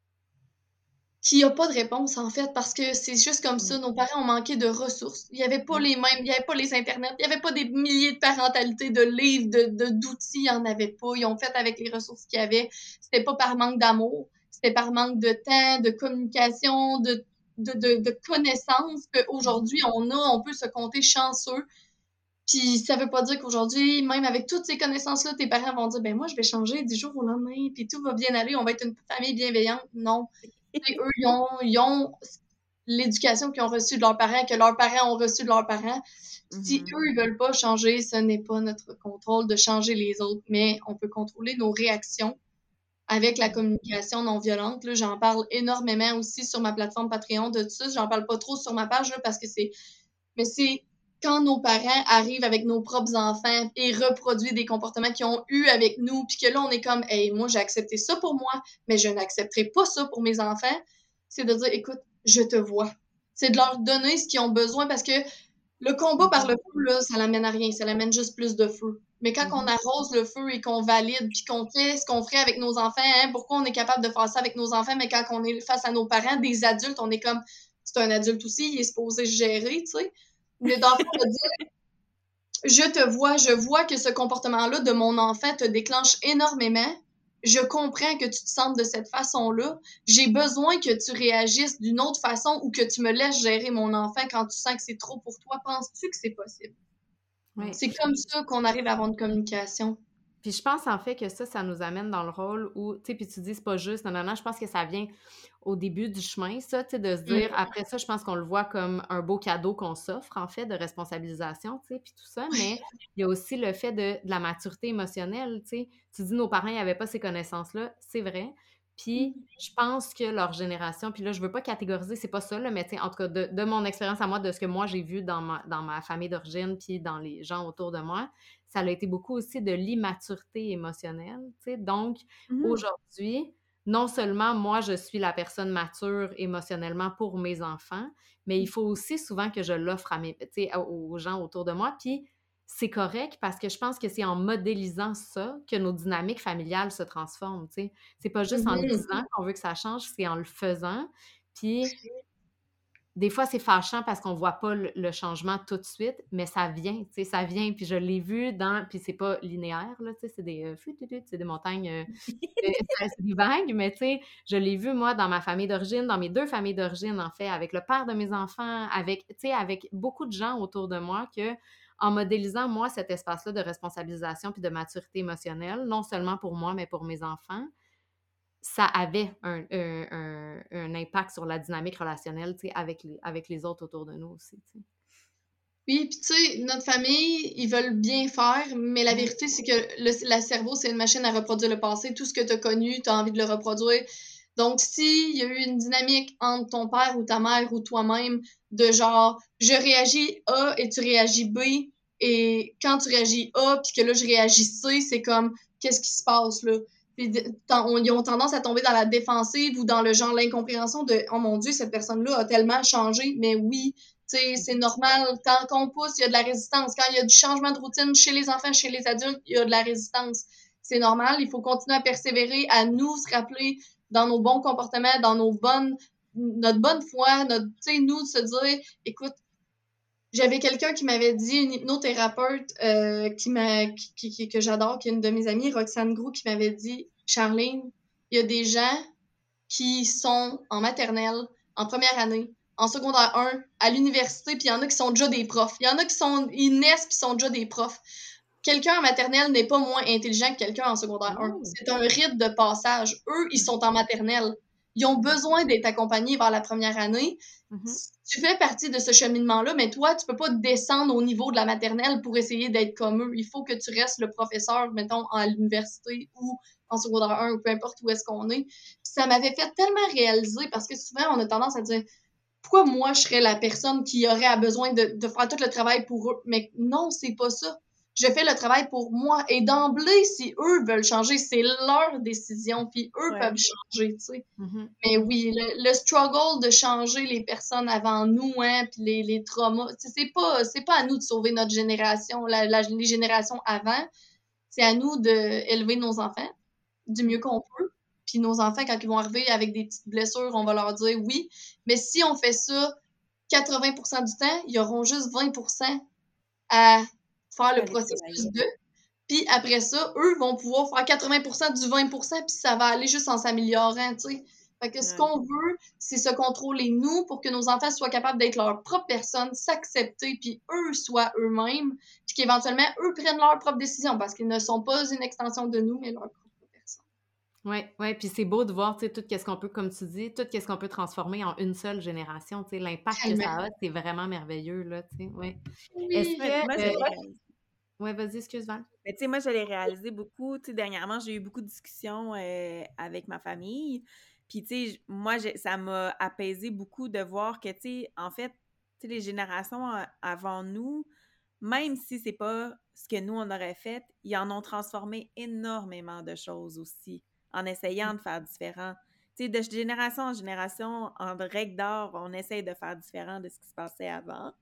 qui a pas de réponse, en fait, parce que c'est juste comme ça. Nos parents ont manqué de ressources. Il y avait pas Mm. les mêmes, il y avait pas les internets, il y avait pas des milliers de parentalités, de livres, de, de, d'outils, il y en avait pas. Ils ont fait avec les ressources qu'il y avait. C'était pas par manque d'amour, c'était par manque de temps, de communication, de, de, de, de connaissances qu'aujourd'hui on a, on peut se compter chanceux. Puis ça veut pas dire qu'aujourd'hui, même avec toutes ces connaissances-là, tes parents vont dire, ben moi, je vais changer du jour au lendemain, puis tout va bien aller, on va être une famille bienveillante. Non. T'sais, eux, ils ont, ils ont l'éducation qu'ils ont reçue de leurs parents, que leurs parents ont reçue de leurs parents. Si Mhm. eux, ils veulent pas changer, ce n'est pas notre contrôle de changer les autres, mais on peut contrôler nos réactions avec la communication non violente. Là, j'en parle énormément aussi sur ma plateforme Patreon de tout ça. J'en parle pas trop sur ma page là, parce que c'est. Mais c'est quand nos parents arrivent avec nos propres enfants et reproduisent des comportements qu'ils ont eus avec nous, puis que là, on est comme, hey, moi, j'ai accepté ça pour moi, mais je n'accepterai pas ça pour mes enfants. C'est de dire, écoute, je te vois. C'est de leur donner ce qu'ils ont besoin parce que le combat par le feu, là, ça l'amène à rien. Ça l'amène juste plus de feu. Mais quand on arrose le feu et qu'on valide, puis qu'on fait ce qu'on ferait avec nos enfants, hein, pourquoi on est capable de faire ça avec nos enfants, mais quand on est face à nos parents, des adultes, on est comme, c'est un adulte aussi, il est supposé se gérer, tu sais. Mais dans le fond, de dire, je te vois, je vois que ce comportement-là de mon enfant te déclenche énormément. Je comprends que tu te sentes de cette façon-là. J'ai besoin que tu réagisses d'une autre façon ou que tu me laisses gérer mon enfant quand tu sens que c'est trop pour toi. Penses-tu que c'est possible? Ouais. C'est comme ça qu'on arrive à avoir une communication. Puis je pense en fait que ça, ça nous amène dans le rôle où, tu sais, puis tu dis c'est pas juste, non, non, non, je pense que ça vient au début du chemin, ça, tu sais, de se dire, Mm. après ça, je pense qu'on le voit comme un beau cadeau qu'on s'offre, en fait, de responsabilisation, tu sais, puis tout ça, mais il y a aussi le fait de, de la maturité émotionnelle, tu sais. Tu dis, nos parents n'avaient pas ces connaissances-là, c'est vrai, puis je pense que leur génération, puis là, je veux pas catégoriser, c'est pas ça, là, mais tu sais, en tout cas, de, de mon expérience à moi, de ce que moi j'ai vu dans ma, dans ma famille d'origine, puis dans les gens autour de moi, ça a été beaucoup aussi de l'immaturité émotionnelle, tu sais. Donc, Mhm. aujourd'hui, non seulement moi, je suis la personne mature émotionnellement pour mes enfants, mais il faut aussi souvent que je l'offre à mes, tu sais, aux gens autour de moi. Puis c'est correct parce que je pense que c'est en modélisant ça que nos dynamiques familiales se transforment, tu sais. C'est pas juste en le Mhm. disant qu'on veut que ça change, c'est en le faisant. Puis des fois, c'est fâchant parce qu'on voit pas le, le changement tout de suite, mais ça vient, tu sais, ça vient. Puis je l'ai vu dans... Puis c'est pas linéaire, là, tu sais, c'est des... euh, flututut, c'est des montagnes... euh, c'est c'est des vagues, mais tu sais, je l'ai vu, moi, dans ma famille d'origine, dans mes deux familles d'origine, en fait, avec le père de mes enfants, avec, tu sais, avec beaucoup de gens autour de moi que, en modélisant, moi, cet espace-là de responsabilisation puis de maturité émotionnelle, non seulement pour moi, mais pour mes enfants, ça avait un, un, un, un impact sur la dynamique relationnelle, tu sais, avec les, avec les autres autour de nous aussi, tu sais. Oui, puis tu sais, notre famille, ils veulent bien faire, mais la vérité, c'est que le la cerveau, c'est une machine à reproduire le passé. Tout ce que tu as connu, tu as envie de le reproduire. Donc, s'il y a eu une dynamique entre ton père ou ta mère ou toi-même de genre, je réagis A et tu réagis B, et quand tu réagis A, puis que là, je réagis C, c'est comme, qu'est-ce qui se passe là? Puis, de- tant- on- ils ont tendance à tomber dans la défensive ou dans le genre l'incompréhension de, oh mon Dieu, cette personne-là a tellement changé. Mais oui, tu sais, c'est normal. Quand on pousse, il y a de la résistance. Quand il y a du changement de routine chez les enfants, chez les adultes, il y a de la résistance. C'est normal. Il faut continuer à persévérer, à nous se rappeler dans nos bons comportements, dans nos bonnes, notre bonne foi, notre, tu sais, nous, de se dire, écoute, j'avais quelqu'un qui m'avait dit, une hypnothérapeute euh, qui m'a, qui, qui, que j'adore, qui est une de mes amies, Roxane Groux, qui m'avait dit, Charline, il y a des gens qui sont en maternelle, en première année, en secondaire un, à l'université, puis il y en a qui sont déjà des profs. Il y en a qui sont, ils naissent puis sont déjà des profs. Quelqu'un en maternelle n'est pas moins intelligent que quelqu'un en secondaire un. Oh. C'est un rite de passage. Eux, ils sont en maternelle. Ils ont besoin d'être accompagnés vers la première année. Mm-hmm. Tu fais partie de ce cheminement-là, mais toi, tu peux pas descendre au niveau de la maternelle pour essayer d'être comme eux. Il faut que tu restes le professeur, mettons, à l'université ou en secondaire un, ou peu importe où est-ce qu'on est. Puis ça m'avait fait tellement réaliser, parce que souvent, on a tendance à dire « Pourquoi moi, je serais la personne qui aurait besoin de, de faire tout le travail pour eux? » Mais non, c'est pas ça. Je fais le travail pour moi. Et d'emblée, si eux veulent changer, c'est leur décision, puis eux Ouais. peuvent changer, tu sais. Mm-hmm. Mais oui, le, le struggle de changer les personnes avant nous, hein, puis les, les traumas, c'est pas, c'est pas à nous de sauver notre génération, la, la, les générations avant. C'est à nous d'élever nos enfants du mieux qu'on peut. Puis nos enfants, quand ils vont arriver avec des petites blessures, on va leur dire oui. Mais si on fait ça quatre-vingts pour cent du temps, ils auront juste vingt pour cent à faire le processus de. Puis après ça, eux vont pouvoir faire quatre-vingts pour cent du vingt pour cent, puis ça va aller juste en s'améliorant, tu sais. Fait que ce Ouais. qu'on veut, c'est se contrôler nous pour que nos enfants soient capables d'être leur propre personne, s'accepter, puis eux soient eux-mêmes, puis qu'éventuellement, eux prennent leurs propres décisions, parce qu'ils ne sont pas une extension de nous, mais leur propre personne. Oui, ouais, puis c'est beau de voir, tu sais, tout ce qu'on peut, comme tu dis, tout ce qu'on peut transformer en une seule génération, tu sais, l'impact que ça a, c'est vraiment merveilleux, là, tu sais, ouais. Oui. Est-ce que... Moi, euh, j'allais réaliser- Ouais, vas-y, excuse, Val. Mais tu sais, moi, je l'ai réalisé beaucoup. Tu sais, dernièrement, j'ai eu beaucoup de discussions euh, avec ma famille. Puis, tu sais, moi, j'ai- ça m'a apaisé beaucoup de voir que, tu sais, en fait, tu sais, les générations a- avant nous, même si c'est pas ce que nous, on aurait fait, ils en ont transformé énormément de choses aussi, en essayant de faire différent. Tu sais, de génération en génération, en règle d'or, on essaye de faire différent de ce qui se passait avant.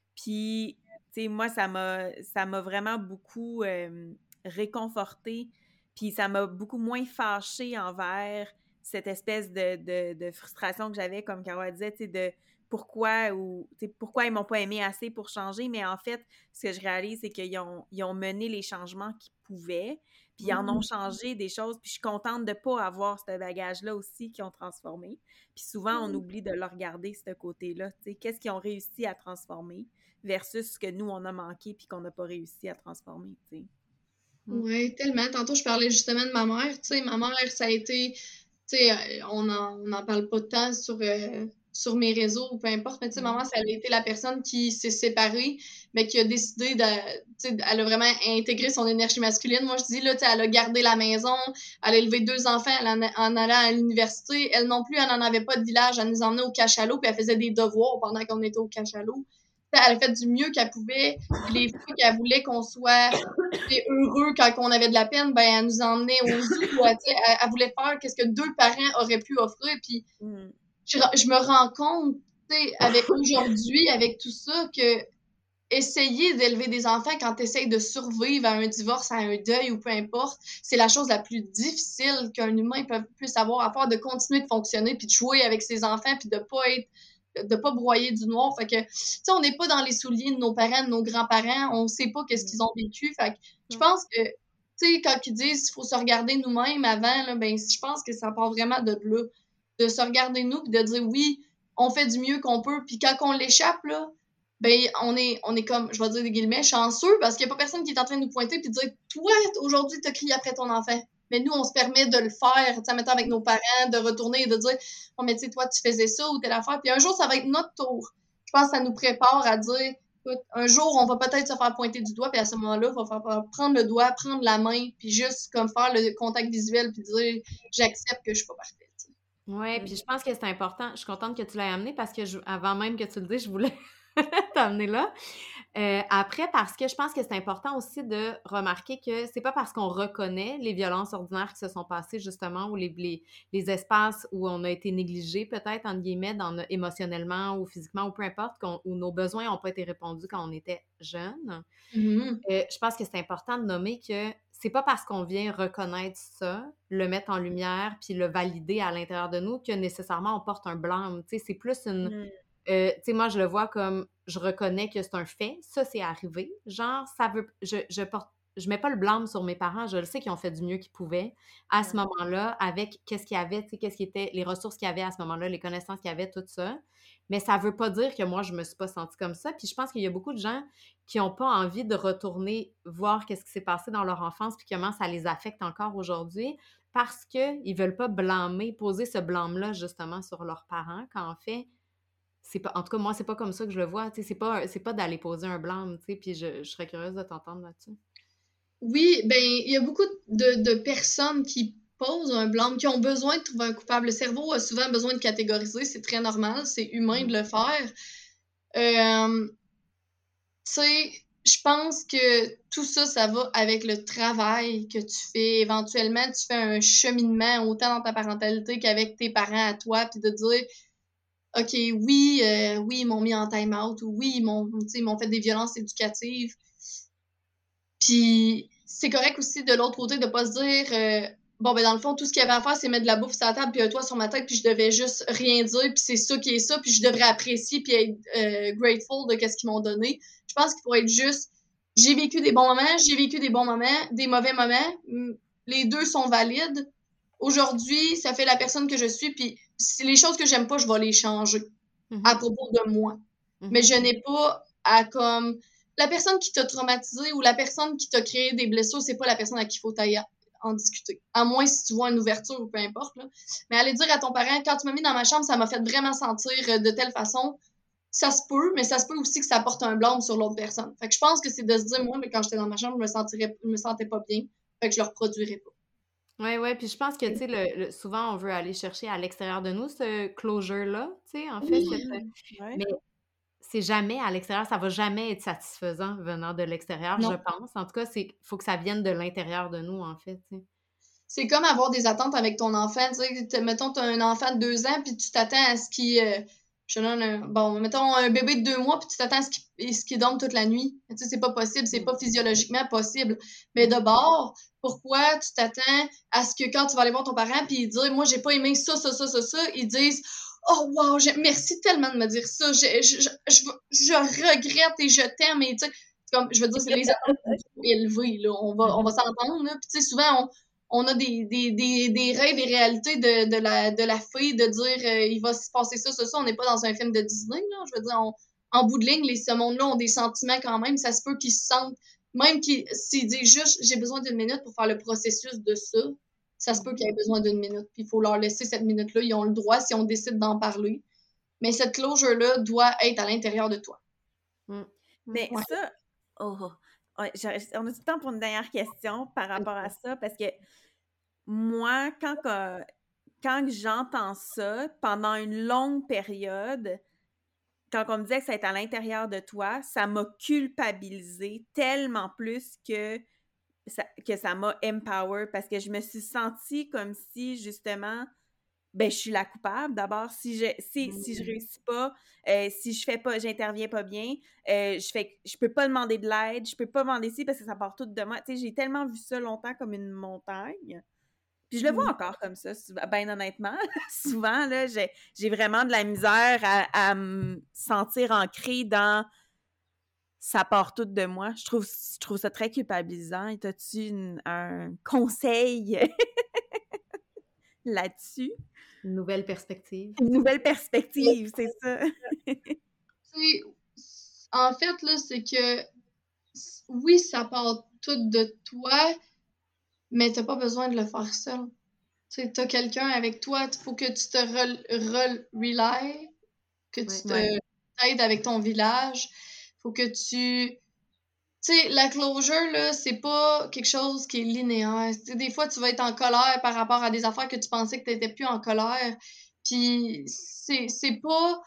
Puis, tu sais, moi, ça m'a, ça m'a vraiment beaucoup euh, réconfortée. Puis, ça m'a beaucoup moins fâchée envers cette espèce de, de, de frustration que j'avais, comme Caro disait, tu sais, de pourquoi ou tu sais, pourquoi ils m'ont pas aimé assez pour changer. Mais en fait, ce que je réalise, c'est qu'ils ont, ils ont mené les changements qu'ils pouvaient. Puis, ils en ont changé des choses. Puis, je suis contente de pas avoir ce bagage-là aussi qu'ils ont transformé. Puis, souvent, on oublie de le regarder, ce côté-là. Tu sais, qu'est-ce qu'ils ont réussi à transformer versus ce que nous, on a manqué puis qu'on n'a pas réussi à transformer, tu sais. Oui, tellement. Tantôt, je parlais justement de ma mère. Tu sais, ma mère, ça a été... Tu sais, euh, on n'en on en parle pas de temps sur, euh, sur mes réseaux ou peu importe, mais tu sais, ma mère, ça a été la personne qui s'est séparée, mais qui a décidé de... Tu sais, elle a vraiment intégré son énergie masculine. Moi, je dis, là, tu sais, elle a gardé la maison, elle a élevé deux enfants, elle en, en allant à l'université. Elle non plus, elle n'en avait pas de village, elle nous emmenait au cachalot, puis elle faisait des devoirs pendant qu'on était au cachalot. Elle a fait du mieux qu'elle pouvait. Puis les fois qu'elle voulait qu'on soit heureux quand on avait de la peine, ben elle nous emmenait au zoo. Elle, elle, elle voulait faire ce que deux parents auraient pu offrir. Puis mm. je, je me rends compte, avec aujourd'hui, avec tout ça, que essayer d'élever des enfants quand tu essayes de survivre à un divorce, à un deuil ou peu importe, c'est la chose la plus difficile qu'un humain peut, puisse avoir à faire, de continuer de fonctionner puis de jouer avec ses enfants puis de pas être de pas broyer du noir. Fait que, tu sais, on n'est pas dans les souliers de nos parents, de nos grands-parents, on sait pas qu'est-ce qu'ils ont vécu. Fait que, je pense que, tu sais, quand ils disent qu'il faut se regarder nous-mêmes avant, là, ben, je pense que ça part vraiment de là, de se regarder nous puis de dire oui, on fait du mieux qu'on peut, puis quand on l'échappe, là, ben, on est, on est comme, je vais dire des guillemets, chanceux, parce qu'il n'y a pas personne qui est en train de nous pointer puis de dire, toi, aujourd'hui, t'as crié après ton enfant. Mais nous, on se permet de le faire, tu sais, mettons avec nos parents, de retourner et de dire, oh, mais tu sais, toi, tu faisais ça ou telle affaire. Puis un jour, ça va être notre tour. Je pense que ça nous prépare à dire, écoute, un jour, on va peut-être se faire pointer du doigt, puis à ce moment-là, il va falloir prendre le doigt, prendre la main, puis juste comme faire le contact visuel, puis dire, j'accepte que je suis pas parfaite. Oui, puis je pense que c'est important. Je suis contente que tu l'aies amené parce que je, avant même que tu le dises, je voulais t'amener là. Euh, après, parce que je pense que c'est important aussi de remarquer que c'est pas parce qu'on reconnaît les violences ordinaires qui se sont passées justement ou les, les, les espaces où on a été négligé peut-être, entre guillemets, dans, émotionnellement ou physiquement ou peu importe, où nos besoins n'ont pas été répondus quand on était jeune. Mm-hmm. Euh, je pense que c'est important de nommer que c'est pas parce qu'on vient reconnaître ça, le mettre en lumière puis le valider à l'intérieur de nous que nécessairement on porte un blâme. Tu sais, c'est plus une... Mm. Euh, tu sais, moi, je le vois comme, je reconnais que c'est un fait, ça, c'est arrivé. Genre, ça veut, je, je porte je mets pas le blâme sur mes parents, je le sais qu'ils ont fait du mieux qu'ils pouvaient à ce Ouais. moment-là, avec qu'est-ce qu'il y avait, tu sais, qu'est-ce qui était les ressources qu'il y avait à ce moment-là, les connaissances qu'il y avait, tout ça. Mais ça veut pas dire que moi, je me suis pas sentie comme ça. Puis je pense qu'il y a beaucoup de gens qui ont pas envie de retourner voir qu'est-ce qui s'est passé dans leur enfance puis comment ça les affecte encore aujourd'hui parce qu'ils veulent pas blâmer, poser ce blâme-là justement sur leurs parents, quand en fait, c'est pas, en tout cas, moi, c'est pas comme ça que je le vois, tu sais, c'est pas, c'est pas d'aller poser un blâme, tu sais, puis je, je serais curieuse de t'entendre là-dessus. Oui, ben, il y a beaucoup de, de personnes qui posent un blâme, qui ont besoin de trouver un coupable. Le cerveau a souvent besoin de catégoriser, c'est très normal, c'est humain de le faire. Euh, tu sais, je pense que tout ça, ça va avec le travail que tu fais. Éventuellement, tu fais un cheminement autant dans ta parentalité qu'avec tes parents à toi, puis de dire, OK, oui, euh, oui, ils m'ont mis en time-out, ou oui, ils m'ont, tu sais, ils m'ont fait des violences éducatives. Puis c'est correct aussi de l'autre côté de pas se dire euh, bon ben dans le fond tout ce qu'il y avait à faire c'est mettre de la bouffe sur la table puis un toit sur ma tête puis je devais juste rien dire puis c'est ça qui est ça puis je devrais apprécier puis être euh, grateful de qu'est-ce qu'ils m'ont donné. Je pense qu'il faut être juste j'ai vécu des bons moments, j'ai vécu des bons moments, des mauvais moments, les deux sont valides. Aujourd'hui, ça fait la personne que je suis puis si les choses que j'aime pas, je vais les changer Mm-hmm. à propos de moi. Mm-hmm. Mais je n'ai pas à comme la personne qui t'a traumatisé ou la personne qui t'a créé des blessures, c'est pas la personne à qui il faut t'aller en discuter. À moins si tu vois une ouverture ou peu importe. Là. Mais aller dire à ton parent, quand tu m'as mis dans ma chambre, ça m'a fait vraiment sentir de telle façon. Ça se peut, mais ça se peut aussi que ça porte un blâme sur l'autre personne. Fait que je pense que c'est de se dire, moi, mais quand j'étais dans ma chambre, je me sentirais, je me sentais pas bien. Fait que je le reproduirais pas. Oui, oui, puis je pense que, tu sais, le, le, souvent, on veut aller chercher à l'extérieur de nous ce closure-là, tu sais, en fait. Oui. Cette, ouais. Mais c'est jamais à l'extérieur, ça va jamais être satisfaisant venant de l'extérieur, je pense. En tout cas, il faut que ça vienne de l'intérieur de nous, en fait, tu sais. C'est comme avoir des attentes avec ton enfant, tu sais, mettons, tu as un enfant de deux ans, puis tu t'attends à ce qu'il... Euh, je donne un... Bon, mettons, un bébé de deux mois, puis tu t'attends à ce qu'il, ce qu'il dorme toute la nuit. Tu sais, c'est pas possible, c'est pas physiologiquement possible. Mais d'abord, pourquoi tu t'attends à ce que quand tu vas aller voir ton parent, puis il dit « Moi, j'ai pas aimé ça, ça, ça, ça, ça », ils disent « Oh, wow, merci tellement de me dire ça, je, je, je, je, je regrette et je t'aime. » Et tu sais, comme, je veux dire, c'est les attentes élevées, là, on va, on va s'entendre, là. Puis tu sais, souvent, on on a des, des, des, des rêves et réalités de, de, la, de la fille, de dire euh, il va se passer ça, ça, ça. On n'est pas dans un film de Disney, là. Je veux dire, on, en bout de ligne, les, ce monde-là ont des sentiments quand même. Ça se peut qu'ils se sentent, même qu'ils, s'ils disent juste j'ai besoin d'une minute pour faire le processus de ça, ça se peut qu'ils aient besoin d'une minute. Puis il faut leur laisser cette minute-là. Ils ont le droit si on décide d'en parler. Mais cette closure-là doit être à l'intérieur de toi. Mm. Mais ouais. ça, oh, oh. Ouais, on a du temps pour une dernière question par rapport à ça, parce que moi, quand, euh, quand j'entends ça, pendant une longue période, quand on me disait que ça était à l'intérieur de toi, ça m'a culpabilisée tellement plus que ça, que ça m'a empower, parce que je me suis sentie comme si, justement, ben je suis la coupable d'abord. Si je si, si je réussis pas, euh, si je fais pas, j'interviens pas bien, euh, je fais je peux pas demander de l'aide, je peux pas demander ci parce que ça part tout de moi. Tu sais, j'ai tellement vu ça longtemps comme une montagne. Puis je le vois encore comme ça, ben honnêtement. Souvent, là, j'ai, j'ai vraiment de la misère à, à me sentir ancrée dans ça part tout de moi. Je trouve, je trouve ça très culpabilisant. Et t'as-tu une, un conseil là-dessus? Une nouvelle perspective. Une nouvelle perspective, c'est ça. C'est, en fait, là, c'est que oui, ça part tout de toi, mais t'as pas besoin de le faire seul. Tu as quelqu'un avec toi, il faut que tu te re- re- rely, que tu ouais, te ouais. aides avec ton village. Faut que tu... Tu sais, la closure, là, c'est pas quelque chose qui est linéaire. T'sais, des fois, tu vas être en colère par rapport à des affaires que tu pensais que t'étais plus en colère. Puis c'est, c'est pas...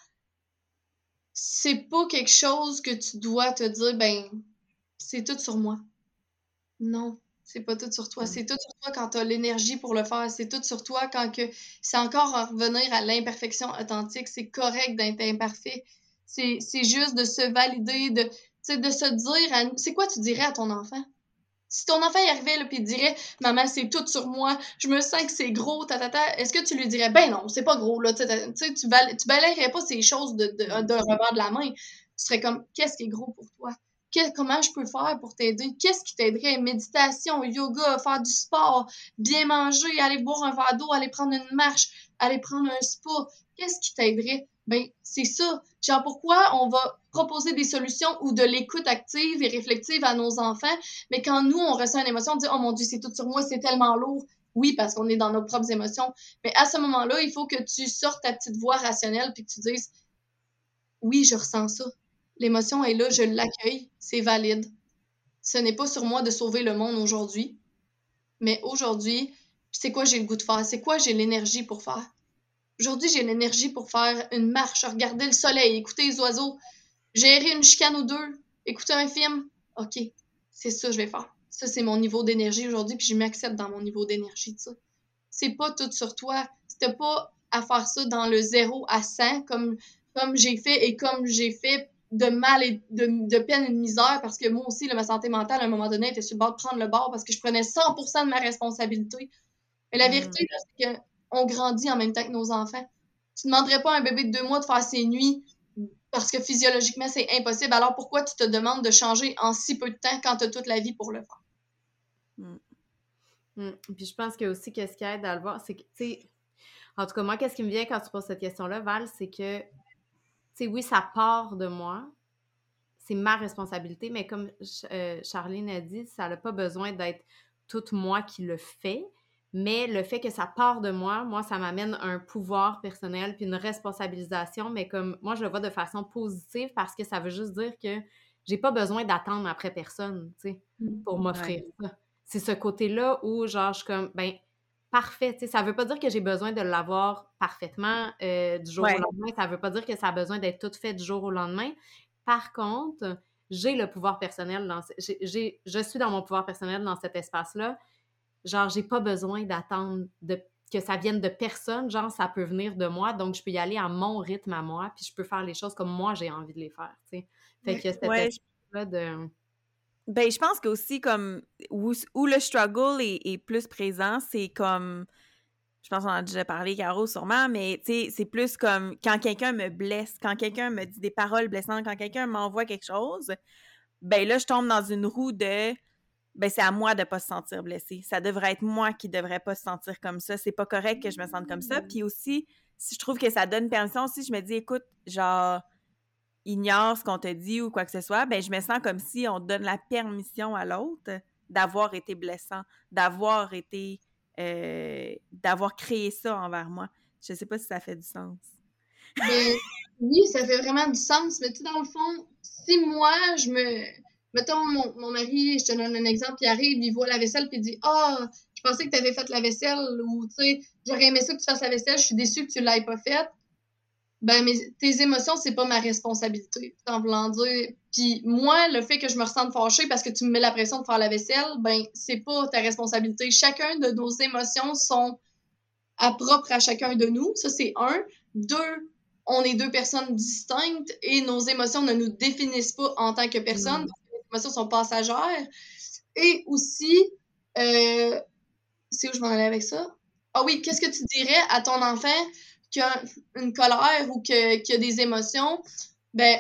C'est pas quelque chose que tu dois te dire, ben, c'est tout sur moi. Non. C'est pas tout sur toi. C'est tout sur toi quand tu as l'énergie pour le faire. C'est tout sur toi quand que c'est encore à revenir à l'imperfection authentique. C'est correct d'être imparfait. C'est, c'est juste de se valider, de, de se dire... À... C'est quoi tu dirais à ton enfant? Si ton enfant y arrivait et il dirait « Maman, c'est tout sur moi, je me sens que c'est gros, tatata », est-ce que tu lui dirais « Ben non, c'est pas gros, là, tu sais, tu, bal- tu balayerais pas ces choses de, de, de revers de la main. » Tu serais comme « Qu'est-ce qui est gros pour toi? Que, comment je peux faire pour t'aider? Qu'est-ce qui t'aiderait? Méditation, yoga, faire du sport, bien manger, aller boire un verre d'eau, aller prendre une marche, aller prendre un spa. Qu'est-ce qui t'aiderait? Ben, c'est ça. Genre, pourquoi on va proposer des solutions ou de l'écoute active et réflexive à nos enfants, mais quand nous, on ressent une émotion, on dit « Oh mon Dieu, c'est tout sur moi, c'est tellement lourd. » Oui, parce qu'on est dans nos propres émotions. Mais à ce moment-là, il faut que tu sortes ta petite voix rationnelle puis que tu dises « Oui, je ressens ça. L'émotion est là, je l'accueille, c'est valide. Ce n'est pas sur moi de sauver le monde aujourd'hui, mais aujourd'hui, c'est quoi j'ai le goût de faire? C'est quoi j'ai l'énergie pour faire? Aujourd'hui, j'ai l'énergie pour faire une marche, regarder le soleil, écouter les oiseaux, gérer une chicane ou deux, écouter un film. OK, c'est ça que je vais faire. Ça, c'est mon niveau d'énergie aujourd'hui, puis je m'accepte dans mon niveau d'énergie de ça. C'est pas tout sur toi. C'était pas à faire ça dans le zéro à cent, comme, comme j'ai fait et comme j'ai fait de mal et de, de peine et de misère, parce que moi aussi, là, ma santé mentale, à un moment donné, était sur le bord de prendre le bord parce que je prenais cent pour cent de ma responsabilité. Mais la vérité, là, c'est qu'on grandit en même temps que nos enfants. Tu ne demanderais pas à un bébé de deux mois de faire ses nuits parce que physiologiquement, c'est impossible. Alors pourquoi tu te demandes de changer en si peu de temps quand tu as toute la vie pour le faire? Mm. Mm. Puis je pense que aussi, qu'est-ce qui aide à le voir, c'est que, tu sais, en tout cas, moi, qu'est-ce qui me vient quand tu poses cette question-là, Val, c'est que, tu sais, oui, ça part de moi, c'est ma responsabilité, mais comme euh, Charline a dit, ça n'a pas besoin d'être tout moi qui le fait, mais le fait que ça part de moi, moi, ça m'amène un pouvoir personnel puis une responsabilisation, mais comme moi, je le vois de façon positive parce que ça veut juste dire que j'ai pas besoin d'attendre après personne, tu sais, pour m'offrir Ouais. ça. C'est ce côté-là où, genre, je suis comme, ben, parfait, tu sais, ça veut pas dire que j'ai besoin de l'avoir parfaitement euh, du jour Ouais. au lendemain, ça veut pas dire que ça a besoin d'être tout fait du jour au lendemain. Par contre, j'ai le pouvoir personnel, dans, j'ai, j'ai, je suis dans mon pouvoir personnel dans cet espace-là. Genre, j'ai pas besoin d'attendre de, que ça vienne de personne. Genre, ça peut venir de moi. Donc, je peux y aller à mon rythme à moi, puis je peux faire les choses comme moi, j'ai envie de les faire, tu sais. Fait que cet Ouais. espace-là de... Ben, je pense que aussi, comme, où, où le struggle est, est plus présent, c'est comme... Je pense qu'on en a déjà parlé, Caro, sûrement, mais tu sais, c'est plus comme quand quelqu'un me blesse, quand quelqu'un me dit des paroles blessantes, quand quelqu'un m'envoie quelque chose, ben là, je tombe dans une roue de, ben c'est à moi de pas se sentir blessée. Ça devrait être moi qui devrais pas se sentir comme ça. C'est pas correct que je me sente comme ça. Puis aussi, si je trouve que ça donne permission, si je me dis, écoute, genre, ignore ce qu'on te dit ou quoi que ce soit, ben je me sens comme si on donne la permission à l'autre d'avoir été blessant, d'avoir été... Euh, d'avoir créé ça envers moi. Je sais pas si ça fait du sens. Ben, oui, ça fait vraiment du sens, mais tu sais, dans le fond, si moi, je me... Mettons, mon, mon mari, je te donne un exemple, il arrive, il voit la vaisselle, puis il dit « Ah, oh, je pensais que tu avais fait la vaisselle » ou « Tu sais, j'aurais aimé ça que tu fasses la vaisselle, je suis déçue que tu l'aies pas faite. » Ben, mais tes émotions, c'est pas ma responsabilité, en voulant dire. Puis moi, le fait que je me ressente fâchée parce que tu me mets la pression de faire la vaisselle, ben, c'est pas ta responsabilité. Chacun de nos émotions sont à propre à chacun de nous. Ça, c'est un. Deux, on est deux personnes distinctes et nos émotions ne nous définissent pas en tant que personne. Mm. Les émotions sont passagères. Et aussi, euh, c'est où je m'en allais avec ça? Ah oui, qu'est-ce que tu dirais à ton enfant qui a une colère ou que, qui a des émotions, ben,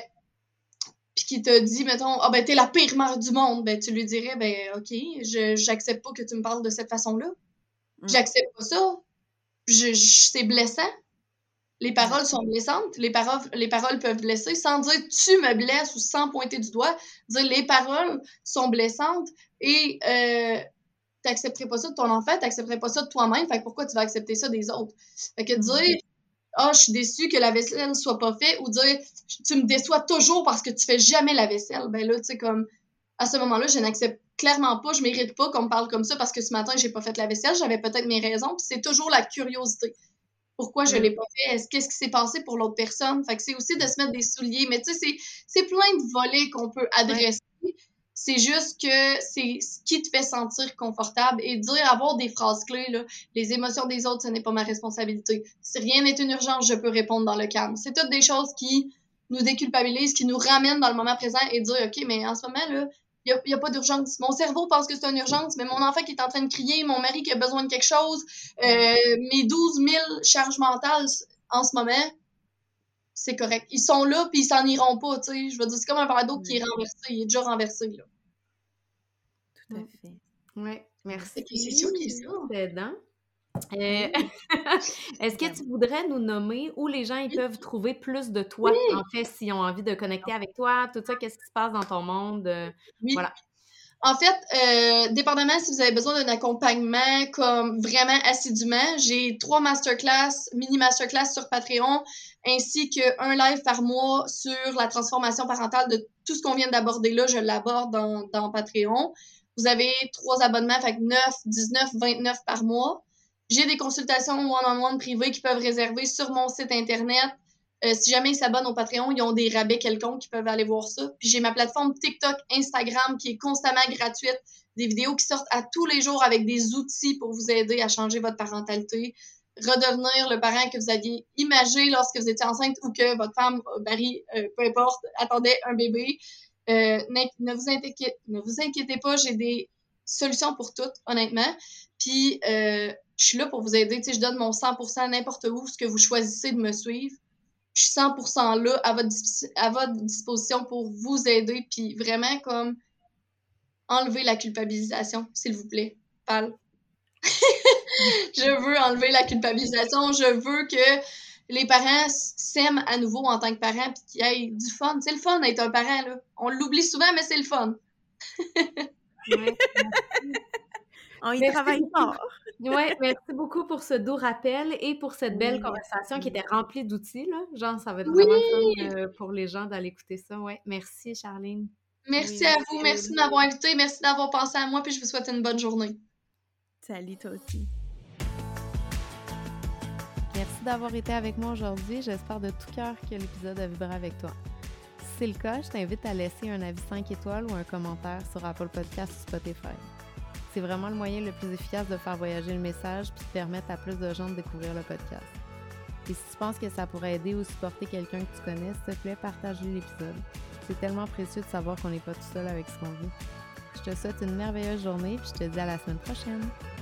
puis qui te dit, mettons, ah ben, t'es la pire mère du monde, ben, tu lui dirais, ben, OK, je, j'accepte pas que tu me parles de cette façon-là. Mm. J'accepte pas ça. Je, je, c'est blessant. Les paroles sont blessantes. Les paroles, les paroles peuvent blesser sans dire tu me blesses ou sans pointer du doigt. Dire les paroles sont blessantes et euh, t'accepterais pas ça de ton enfant, t'accepterais pas ça de toi-même. Fait que pourquoi tu vas accepter ça des autres? Fait que dire ah, oh, je suis déçue que la vaisselle soit pas faite ou dire tu me déçois toujours parce que tu fais jamais la vaisselle. Ben là, tu sais, comme à ce moment-là, je n'accepte clairement pas, je mérite pas qu'on me parle comme ça parce que ce matin, j'ai pas fait la vaisselle, j'avais peut-être mes raisons, puis c'est toujours la curiosité. Pourquoi je Mm. l'ai pas fait? Est-ce, qu'est-ce qui s'est passé pour l'autre personne? Fait que c'est aussi de se mettre des souliers. Mais tu sais, c'est, c'est plein de volets qu'on peut adresser. Ouais. C'est juste que c'est ce qui te fait sentir confortable et dire, avoir des phrases clés, là, les émotions des autres, ce n'est pas ma responsabilité. Si rien n'est une urgence, je peux répondre dans le calme. C'est toutes des choses qui nous déculpabilisent, qui nous ramènent dans le moment présent et dire, OK, mais en ce moment, là, il n'y a, a pas d'urgence. Mon cerveau pense que c'est une urgence, mais mon enfant qui est en train de crier, mon mari qui a besoin de quelque chose, euh, mes douze mille charges mentales en ce moment, c'est correct. Ils sont là, puis ils s'en iront pas, tu sais. Je veux dire, c'est comme un verre d'eau qui est renversé. Il est déjà renversé, là. Tout à fait. Oui, merci. C'est sûr qu'il est ça. C'est aidant. Euh, Est-ce que tu voudrais nous nommer où les gens ils peuvent trouver plus de toi, oui. en fait, s'ils ont envie de connecter avec toi, tout ça, qu'est-ce qui se passe dans ton monde? Euh, oui. Voilà. En fait, euh, dépendamment si vous avez besoin d'un accompagnement comme vraiment assidûment, j'ai trois masterclass, mini masterclass sur Patreon, ainsi qu'un live par mois sur la transformation parentale de tout ce qu'on vient d'aborder là, je l'aborde dans, dans Patreon. Vous avez trois abonnements, fait que neuf, dix-neuf, vingt-neuf par mois. J'ai des consultations one-on-one privées qui peuvent réserver sur mon site internet. Euh, si jamais ils s'abonnent au Patreon, ils ont des rabais quelconques qui peuvent aller voir ça. Puis j'ai ma plateforme TikTok, Instagram qui est constamment gratuite. Des vidéos qui sortent à tous les jours avec des outils pour vous aider à changer votre parentalité, redevenir le parent que vous aviez imaginé lorsque vous étiez enceinte ou que votre femme, mari, euh, peu importe, attendait un bébé. Euh, ne, vous inquiétez, ne vous inquiétez pas, j'ai des solutions pour toutes, honnêtement. Puis euh, je suis là pour vous aider. Tu sais, je donne mon cent pour cent n'importe où, ce que vous choisissez de me suivre. Je suis cent pour cent là à votre, à votre disposition pour vous aider, puis vraiment comme enlever la culpabilisation, s'il vous plaît. Pal. Je veux enlever la culpabilisation, je veux que les parents s'aiment à nouveau en tant que parents, puis qu'il y ait du fun. C'est le fun d'être un parent, là. On l'oublie souvent, mais c'est le fun. Ouais. On y merci travaille fort. Oui, merci beaucoup pour ce doux rappel et pour cette belle oui, conversation qui était remplie d'outils. Là. Genre, ça va être oui. vraiment fun euh, pour les gens d'aller écouter ça. Ouais. Merci, Charline. Merci oui, à vous. Merci de m'avoir invité. Merci d'avoir pensé à moi. Puis je vous souhaite une bonne journée. Salut, toi aussi. Merci d'avoir été avec moi aujourd'hui. J'espère de tout cœur que l'épisode a vibré avec toi. Si c'est le cas, je t'invite à laisser un avis cinq étoiles ou un commentaire sur Apple Podcast ou Spotify. C'est vraiment le moyen le plus efficace de faire voyager le message puis de permettre à plus de gens de découvrir le podcast. Et si tu penses que ça pourrait aider ou supporter quelqu'un que tu connais, s'il te plaît, partage l'épisode. C'est tellement précieux de savoir qu'on n'est pas tout seul avec ce qu'on vit. Je te souhaite une merveilleuse journée puis je te dis à la semaine prochaine.